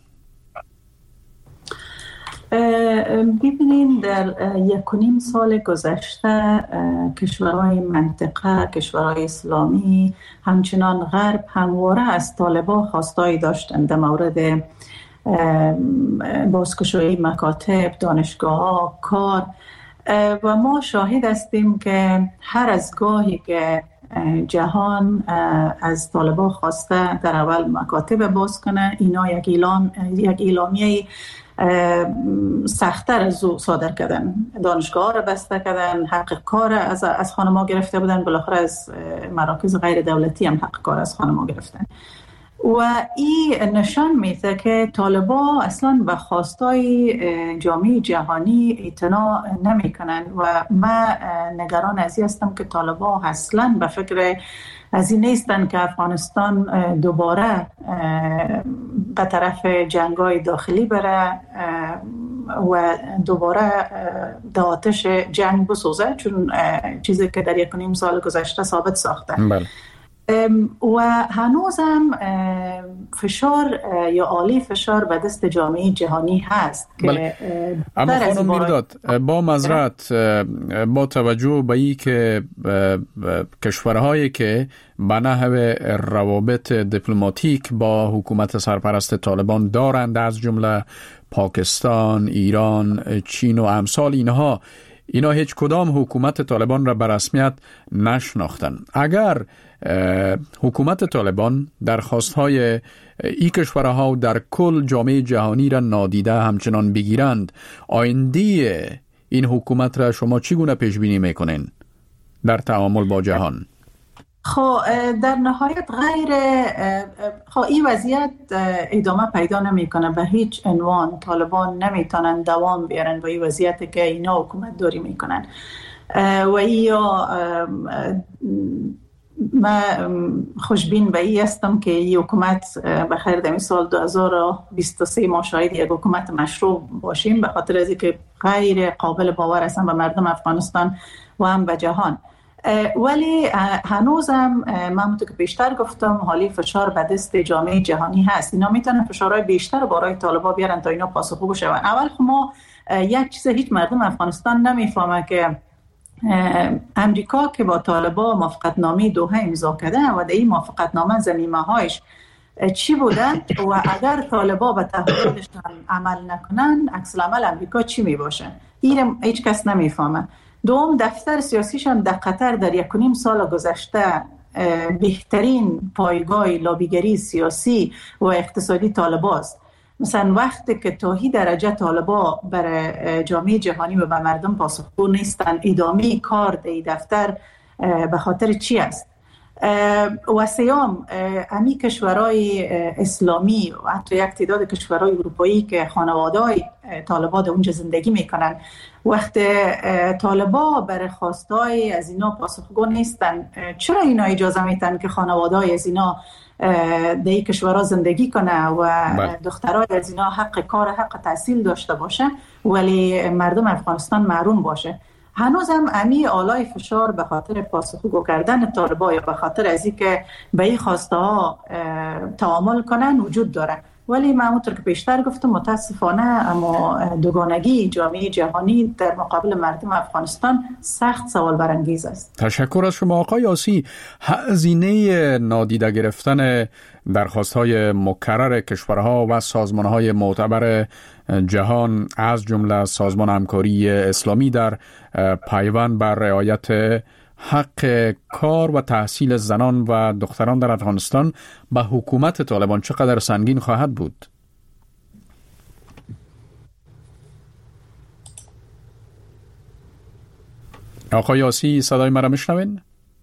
ببینید در 1.5 سال گذشته کشورهای منطقه، کشورهای اسلامی، همچنان غرب همواره از طالبان خواستایی داشتند در مورد بازگشایی مکاتب، دانشگاه، کار، و ما شاهد هستیم که هر از گاهی که جهان از طالبان خواسته در اول مکاتب باز کنه، اینا یک اعلامیه سخت‌تر از او صادر کردن، دانشگاه را بسته کردن، حق کار از خانم‌ها گرفته بودن، بالاخره از مراکز غیر دولتی هم حق کار از خانم‌ها گرفتن. و این نشان میده که طالبان اصلا به خواستای جامعه جهانی اعتنا نمیکنن و من نگران از این هستم که طالبان اصلا به فکر از این نیستن که افغانستان دوباره به طرف جنگ‌های داخلی بره و دوباره در آتش جنگ بسوزه، چون چیزی که در 1.5 سال گذشته ثابت ساخته. بله. و هنوزم فشار یا عالی فشار به دست جامعه جهانی هست. بله. اما خانم میرداد، با معذرت، با توجه به این که کشورهایی که به نحو روابط دیپلماتیک با حکومت سرپرست طالبان دارند، از جمله پاکستان، ایران، چین و امثال اینا هیچ کدام حکومت طالبان را به رسمیت نشناختن. اگر حکومت طالبان درخواست‌های این کشورها و در کل جامعه جهانی را نادیده همچنان بگیرند، آینده این حکومت را شما چگونه پیش بینی میکنین در تعامل با جهان؟ در نهایت این وضعیت ادامه پیدا نمیکنه. به هیچ عنوان طالبان نمیتونن دوام بیارن با این وضعیتی که اینا حکومت داری میکنن و من خوشبین به این هستم که این حکومت بخیر در سال 2023 ما شاید یک حکومت مشروع باشیم، به خاطر از اینکه غیر قابل باور هستن به مردم افغانستان و هم به جهان. ولی هنوزم من که بیشتر گفتم حالی فشار به دست جامعه جهانی هست. اینا میتونن فشارهای بیشتر برای طالبان بیارن تا اینا پاسخگو بشن. اول ما یک چیز هیچ مردم افغانستان نمیفهمه که امریکا که با طالبان موافقتنامه دوحه امضا کرده و در این موافقتنامه ضمیمه‌هایش چی بودن و اگر طالبان به تعهداتشون عمل نکنن عکس العمل امریکا چی میباشه، این هیچ کس نمیفهمه. دوم، دفتر سیاسیشان در قطر در 1.5 سال گذشته بهترین پایگاه لابیگری سیاسی و اقتصادی طالبان است. مثلا وقتی که تا این درجه طالبان برای جامعه جهانی و به مردم پاسخگو نیستن، ادامه کار در دفتر به خاطر چی است؟ و سیام، امی کشورهای اسلامی و حتی یک تعداد کشورهای اروپایی که خانواده‌های طالبان در اونجا زندگی میکنن، وقتی طالبان برای خواستای از اینا پاسخگو نیستن، چرا اینا اجازه میتن که خانواده‌های از اینا در این کشورها زندگی کنه و دخترای از اینا حق کار، حق تحصیل داشته باشه ولی مردم افغانستان محروم باشه؟ هنوزم امی آلای فشار به خاطر پاسخگو کردن طالبان یا به خاطر از اینکه به این خواسته ها تعامل کنن وجود داره. ولی من همونطور که بیشتر گفتم متاسفانه اما دوگانگی جامعه جهانی در مقابل مردم افغانستان سخت سوال برانگیز است. تشکر از شما آقای یاسی. هزینه نادیده گرفتن درخواست‌های مکرر کشورها و سازمان‌های معتبر جهان از جمله سازمان همکاری اسلامی در پیوند بر رعایت حق کار و تحصیل زنان و دختران در افغانستان به حکومت طالبان چقدر سنگین خواهد بود؟ آقای یاسی صدای مرا میشنوین؟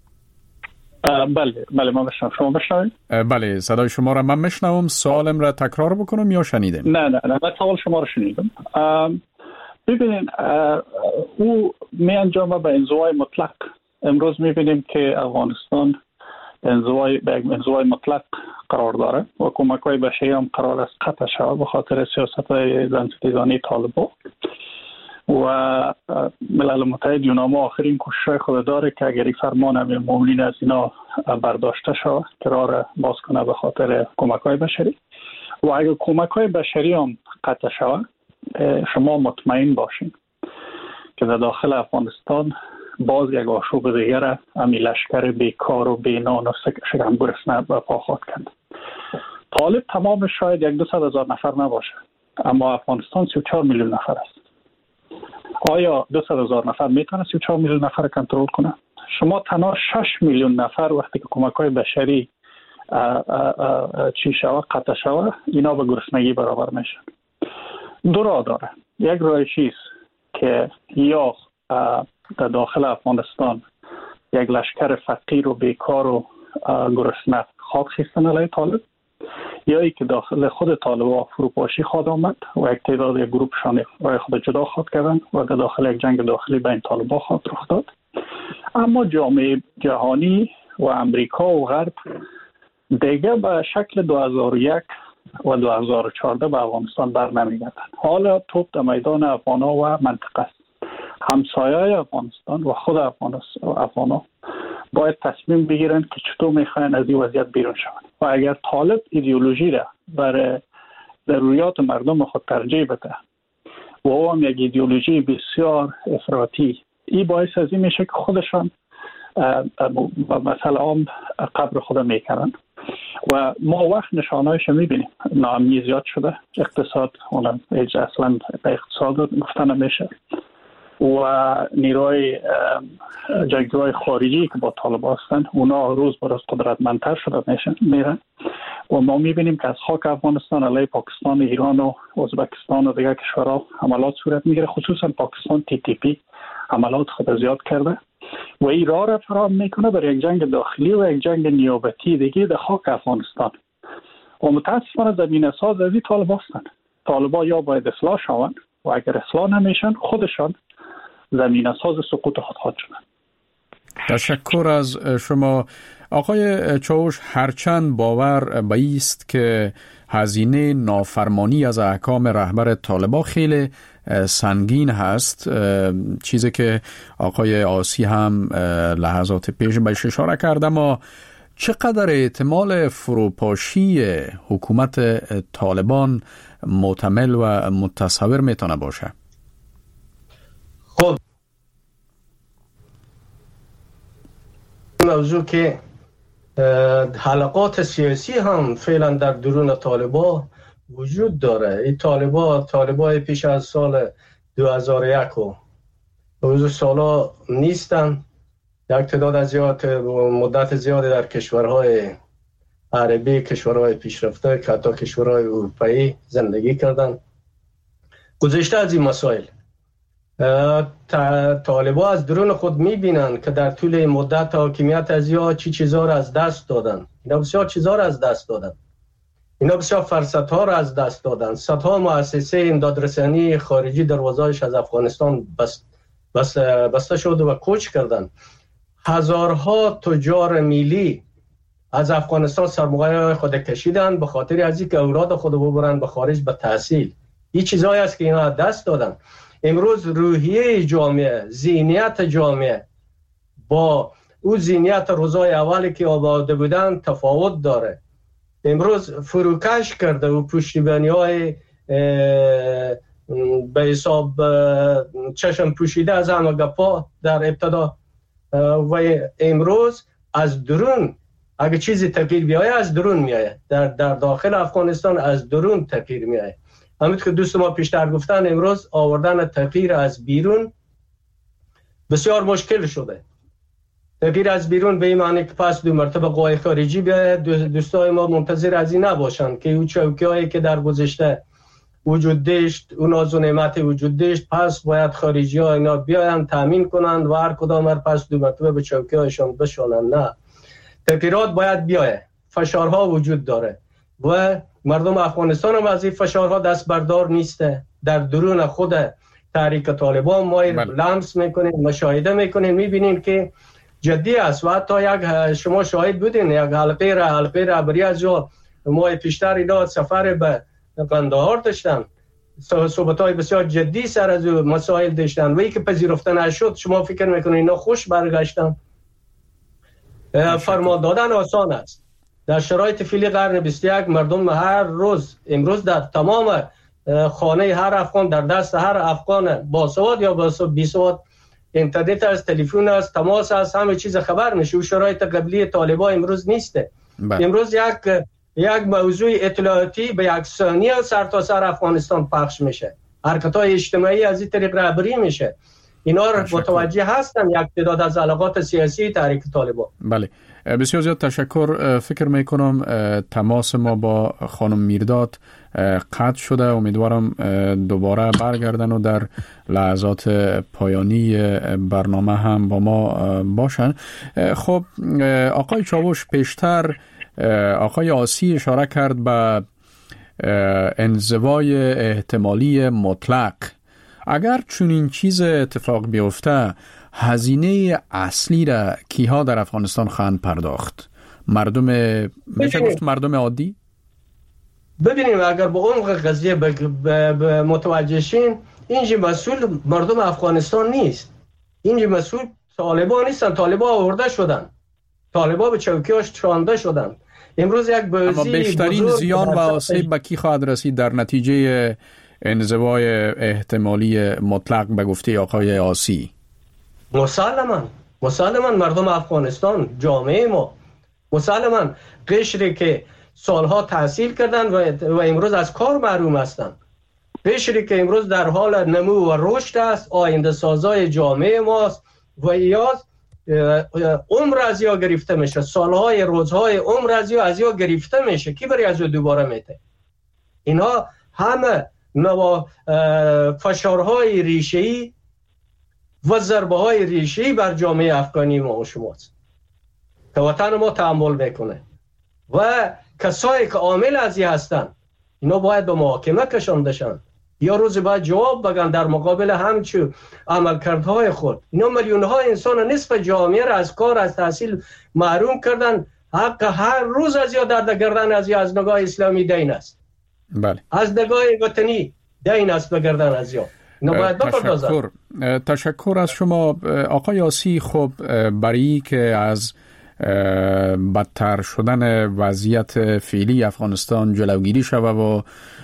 بله من میشنوم. شما میشنوین؟ بله صدای شما را من میشنوم. سوالم را تکرار بکنم یا شنیدم؟ نه من سوال شما را شنیدم. ببینید او می انجامه به انزوای مطلق. امروز می بینیم که افغانستان به انزوای مطلق قرار داره و کمک‌های بشری هم قرار است قطع شود به خاطر سیاست‌های زنستیزانی طالبان و ملل متحد یوناما آخرین کوشش خود داره که اگر یک فرمان امیرالمومنین از اینا برداشته شود قرار باز کنه به خاطر کمک‌های بشری و اگر کمک‌های بشری هم قطع شود شما مطمئن باشین که در داخل افغانستان باز یک آشوب دیگر امی لشکر بیکار و بینان و شکم گرسنه برپا خواهد کرد. طالب تمام شاید 200,000 نفر نباشه، اما افغانستان 34 میلیون نفر است. آیا 200,000 نفر میتونه 34 میلیون نفر کنترل کنه؟ شما تنها 6 میلیون نفر وقتی که کمک‌های بشری چی شود قطع شود اینا به گرسنگی برابر میشن. دو راه داره. یک راهش که یا در داخل افغانستان یک لشکر فقیر و بیکار و گرسنه خاک خیستن علیه طالب، یا ای که داخل خود طالب فروپاشی خواهد آمد و یک تعداد یک گروپشان رای خود جدا خواهد کردن و در داخل یک جنگ داخلی بین طالبان خواهد رخ داد. اما جامعه جهانی و امریکا و غرب دیگه به شکل 2001 و 2014 به افغانستان بر نمیگردن. حالا توپ در میدان افغانا و منطقه است. همسایه‌های افغانستان و خود افغانا باید تصمیم بگیرن که چطور میخواین از این وضعیت بیرون شون و اگر طالب ایدئولوژی را برای ضروریات مردم خود ترجیح بده و او هم یک ایدئولوژی بسیار افراطی، این باعث از این میشه که خودشان مثلا قبر خود میکنن و ما وقت نشانهایش میبینیم. ناامنی زیاد شده، اقتصاد اصلا به اقتصاد گفتن نمیشه و نیروهای جنگجوهای خارجی که با طالبان هستن اونا روز به روز قدرتمندتر شده میرن و ما میبینیم که از خاک افغانستان علیه پاکستان، ایران و ازبکستان و دیگر کشورها حملات صورت میگیره. خصوصا پاکستان TTP حملات خود زیاد کرده و این راه را فراهم میکنه برای یک جنگ داخلی و یک جنگ نیابتی دیگه در خاک افغانستان و متاسفانه زمینه ساز از این طالبان هستن. طالبان یا باید اصلاح شوند و اگر اصلاح نمیشن خودشان زمینه ساز سقوط خود شدن. تشکر از شما آقای چاوش. هرچند باور بایست که هزینه نافرمانی از احکام رهبر طالبان خیلی سنگین هست، چیزی که آقای آسی هم لحظات پیش بهش اشاره کرد، اما چقدر احتمال فروپاشی حکومت طالبان محتمل و متصور میتونه باشه؟ خب موضوع که حلقات سیاسی هم فعلا در درون طالبان وجود داره. این طالبان پیش از سال 2001 و روز سالا نیستن. یک تعداد زیاد مدت زیادی در کشورهای عربی، کشورهای پیشرفته که حتی کشورهای اروپایی زندگی کردن. گذشته از این مسائل طالبان از درون خود میبینن که در طول این مدت حاکمیت از یا چی چیزا را از دست دادن. اینا بسیار چیزا را از دست دادن. اینا بسیار فرصت‌ها را از دست دادن. صدها مؤسسه امدادرسانی خارجی دروازه‌اش از افغانستان بسته شد و کوچ کردن. هزارها تجار میلی از افغانستان سرمایه خود کشیدن به خاطر از اینکه اولاد خود ببرن به خارج به تحصیل. این چیزایی است که اینا از دست دادن. امروز روحیه جامعه، ذهنیت جامعه با اون ذهنیت روزای اولی که آباده بودن تفاوت داره. امروز فروکش کرده و پشتیبانی‌های به حساب چشم پوشیده از همه گپا در ابتدا و امروز از درون اگه چیزی تغییر بیایه از درون میایه. در داخل افغانستان از درون تغییر میایه. همونطور که دوست ما پیشتر گفتن امروز آوردن تغییر از بیرون بسیار مشکل شده. تغییر از بیرون به این معنی که پس دو مرتبه قوای خارجی بیاید. دوستای ما منتظر از این نباشن که اون چوکی‌هایی که در گذشته وجود داشت، اون ناز و نعمت وجود داشت، پس باید خارجی‌ها اینا بیاین تامین کنند و هر کدام پس دو مرتبه به چوکی‌هاشون بشونن. نه، تغییرات باید بیاید. فشارها وجود داره و مردم افغانستان هم از این فشارها دست بردار نیسته. در درون خود تحریک طالبان ما لمس میکنیم، مشاهده میکنیم، میبینیم که جدی است. و حتی شما شاهد بودین یک حلقه رهبری از جو ما پیشتر اینا سفر به قندهار داشتن، صحبت‌های بسیار جدی سر از مسائل داشتن و ای که پذیرفته نشد شما فکر میکنید اینا خوش برگشتن؟ فرمان دادن آسان است. در شرایط فعلی قرن 21 مردم هر روز امروز در تمام خانه هر افغان، در دست هر افغان باسواد یا بیسواد اینترنت است، تلفن است، تماس است، همه چیز خبر میشه. و شرایط قبلی طالبان امروز نیسته. امروز یک موضوع اطلاعاتی به یک ثانیه سرتاسر افغانستان پخش میشه. حرکت‌های اجتماعی از این طریق رهبری میشه. اینا رو متوجه هستن یک تعداد از علاقات سیاسی تحریک طالبان. بله، بسیار زیاد تشکر. فکر میکنم تماس ما با خانم میرداد قطع شده. امیدوارم دوباره برگردن و در لحظات پایانی برنامه هم با ما باشن. خب آقای چاوش، پیشتر آقای آسی اشاره کرد به انزوای احتمالی مطلق. اگر چنین چیز اتفاق بیفته، هزینه اصلی را کیها در افغانستان خواهند پرداخت؟ میشه گفت مردم عادی؟ ببینیم اگر به عمق قضیه متوجه شین، اینجا مسئول مردم افغانستان نیست. اینجا مسئول طالبان نیستن. طالبان آورده شدن، طالبان به چوکیاش چانده شدن. امروز یک بازی اما بیشترین زیان و آسیب به کی خواهد رسید در نتیجه انزوای احتمالی مطلق به گفته آقای آسی؟ مسلماً مردم افغانستان، جامعه ما، مسلماً قشری که سالها تحصیل کردن و امروز از کار محروم هستند، قشری که امروز در حال نمو و رشد است، آینده سازای جامعه ماست و عمر از یا گرفته میشه، سالهای روزهای عمر از یا گرفته میشه. کی بری از دوباره میته؟ اینها همه فشارهای ریشه‌ای و ضربه‌های ریشه‌ای بر جامعه افغانی ما و شماست که وطن ما تحمل میکنه و کسایی که عامل از این هستن اینا باید به محاکمه کشانده شن یا روز بعد جواب بگن در مقابل همچون عملکردهای خود. اینا میلیون‌ها انسان، نصف جامعه را از کار، از تحصیل محروم کردن. حق هر روز از یا درد گردن از نگاه اسلامی دین است. بله. از نگاه وطنی دین است به گردن از یا. تشکر از شما آقای آسی. خب برای که از بدتر شدن وضعیت فعلی افغانستان جلوگیری شود و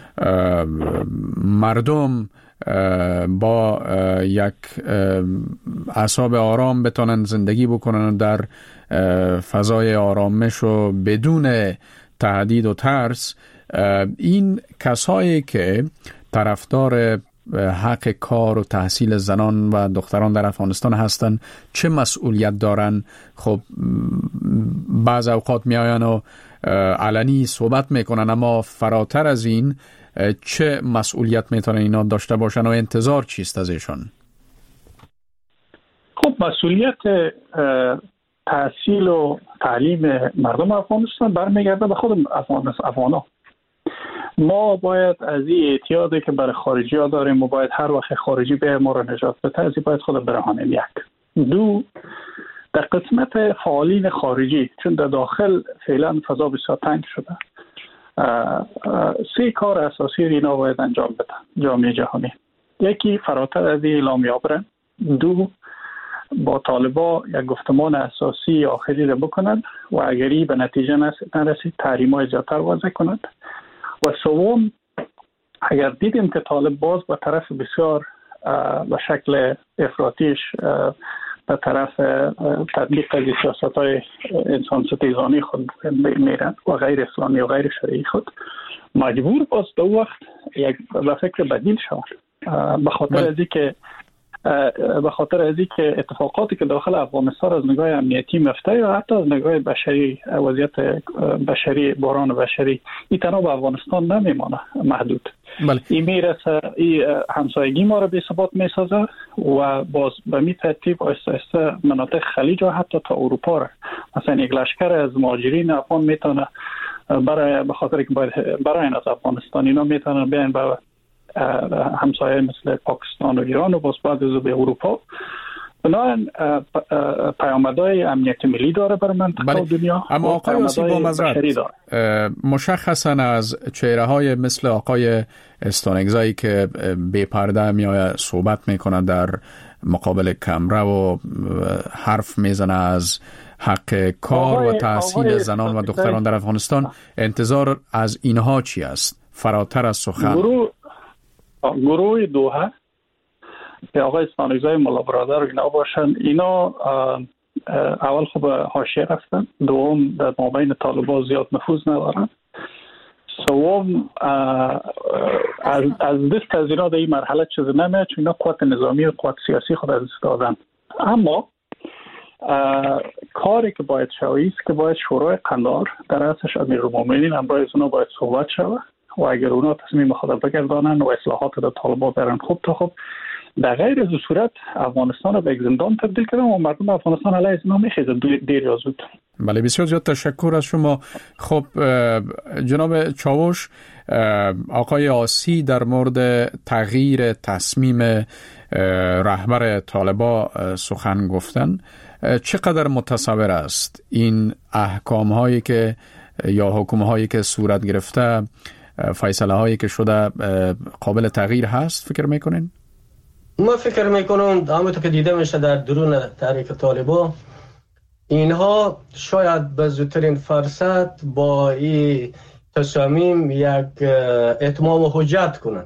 مردم با یک اعصاب آرام بتونن زندگی بکنن در فضای آرامش و بدون تهدید و ترس، این کسایی که طرفدار حق کار و تحصیل زنان و دختران در افغانستان هستند چه مسئولیت دارن؟ خب بعض اوقات میآیند و علنی صحبت میکنن، اما فراتر از این چه مسئولیت میتونن اینا داشته باشن و انتظار چیست از ایشان؟ خب مسئولیت تحصیل و تعلیم مردم افغانستان برمیگرده به خود افغانا. ما باید از این اعتیادی که برای خارجی ها داریم و باید هر وقت خارجی به ما را نجات بده از این باید خود برهانیم. یک. دو، در قسمت فعالین خارجی، چون در داخل فعلا فضا بسیار تنگ شده، 3 کار اساسی اینا باید انجام بدن جامعه جهانی. یکی فراتر از این اعلامیه برن. 2 با طالبا یک گفتمان اساسی آخری را بکنند و اگری به نتیجه نرسید تحریم‌های زیادتر وضع کنند. و 3 اگر دیدیم که طالب باز به طرف بسیار به شکل افراطیش به طرف تطبیق از سیاست‌های انسان ستیزانی خود میرن و غیر اسلامی و غیر شرعی خود، مجبور باز به وقت یک به فکر بدیل شود. به خاطر از اینکه اتفاقاتی که داخل افغانستان از نگاه امنیتی مفته و حتی از نگاه بشری، وضعیت بشری، بحران بشری، این تنها به افغانستان نمیمانه محدود. این میرسه، این همسایگی ما را بی ثبات میسازه و باز به می ترتیب آهسته مناطق خلیج و حتی تا اروپا را، مثلا یک لشکر از مهاجرین افغان میتونه به خاطر که برای از افغانستان اینا میتونن بیان به همسایه مثل پاکستان و ایران و باز بعد از به اروپا. بنابراین پیامدهای امنیت ملی داره برای منطقه و دنیا. اما آقای آسی با مزرد مشخصا از چهره های مثل آقای استانگزایی که بی پرده میآید صحبت میکنه در مقابل کمره و حرف میزنه از حق کار و تحصیل زنان و دختران در افغانستان، انتظار از اینها چی است فراتر از سخن؟ گروه دوحه که آقای استانگزای ملا برادر اینا باشن، اینا اول خب حاشیه رفتن، دوم در مابین طالبان زیاد نفوذ ندارن، سوم از دست از اینا در این مرحله چیز نمیاد چون اینا قوت نظامی و قوت سیاسی خود از دست دادن. اما کاری که باید شویست که باید شورای قندار در رأسش امیرالمومنین امرای اونا باید صحبت شود و اگر اونا تصمیم خود بگردانن و اصلاحات در طالبان برن خوب تا خوب، در غیر از صورت افغانستان رو به یک زندان تبدیل کردن و مردم افغانستان علیه اینا میخیزن دیر یا زود. بله، بسیار زیاد تشکر از شما. خب جناب چاوش، آقای آسی در مورد تغییر تصمیم رهبر طالبان سخن گفتن. چقدر متصور است این احکام هایی که یا حکم هایی که صورت گرفته، فیصله هایی که شده قابل تغییر هست فکر میکنین؟ ما فکر میکنم همونطور که دیده میشه در درون تحریک طالبان، اینها شاید به زودترین فرصت با این تصامیم یک اتمام حجت کنند.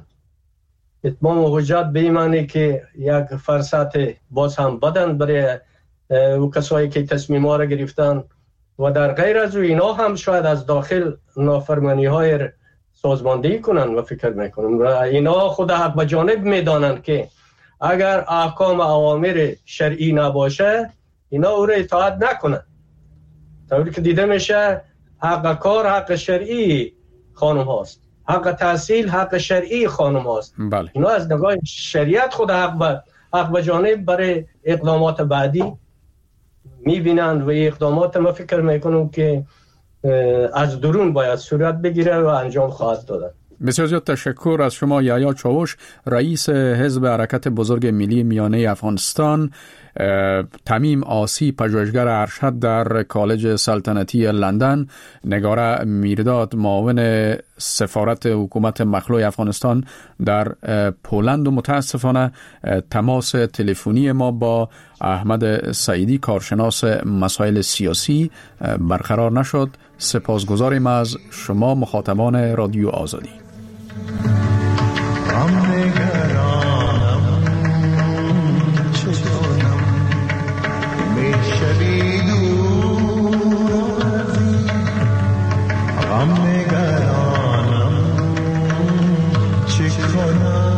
اتمام حجت به این معنی که یک فرصت باز هم بدن برای کسایی که تصمیم ها را گرفتن و در غیر از اینا هم شاید از داخل نافرمانی های سازماندهی کنن و فکر میکنم و اینا خود حق به جانب میدانند که اگر احکام اوامر شرعی نباشه اینا او را اطاعت نکنن. طوری که دیده میشه حق کار حق شرعی خانم هاست، حق تحصیل حق شرعی خانم هاست. بله. اینا از نگاه شریعت خود حق به جانب برای اقدامات بعدی میبینند و اقدامات ما فکر میکنم که از درون باید صورت بگیره و انجام خواهد دادن. بسیار زیاد تشکر از شما یحیی چاوش، رئیس حزب حرکت بزرگ ملی میانه افغانستان. تمیم آسی، پژوهشگر ارشد در کالج سلطنتی لندن. نگاره میرداد، معاون سفارت حکومت مخلوع افغانستان در پولند. و متاسفانه تماس تلفنی ما با احمد سعیدی، کارشناس مسائل سیاسی، برقرار نشد. سپاسگزاریم از شما مخاطبان رادیو آزادی. غم نگرانم چه کنم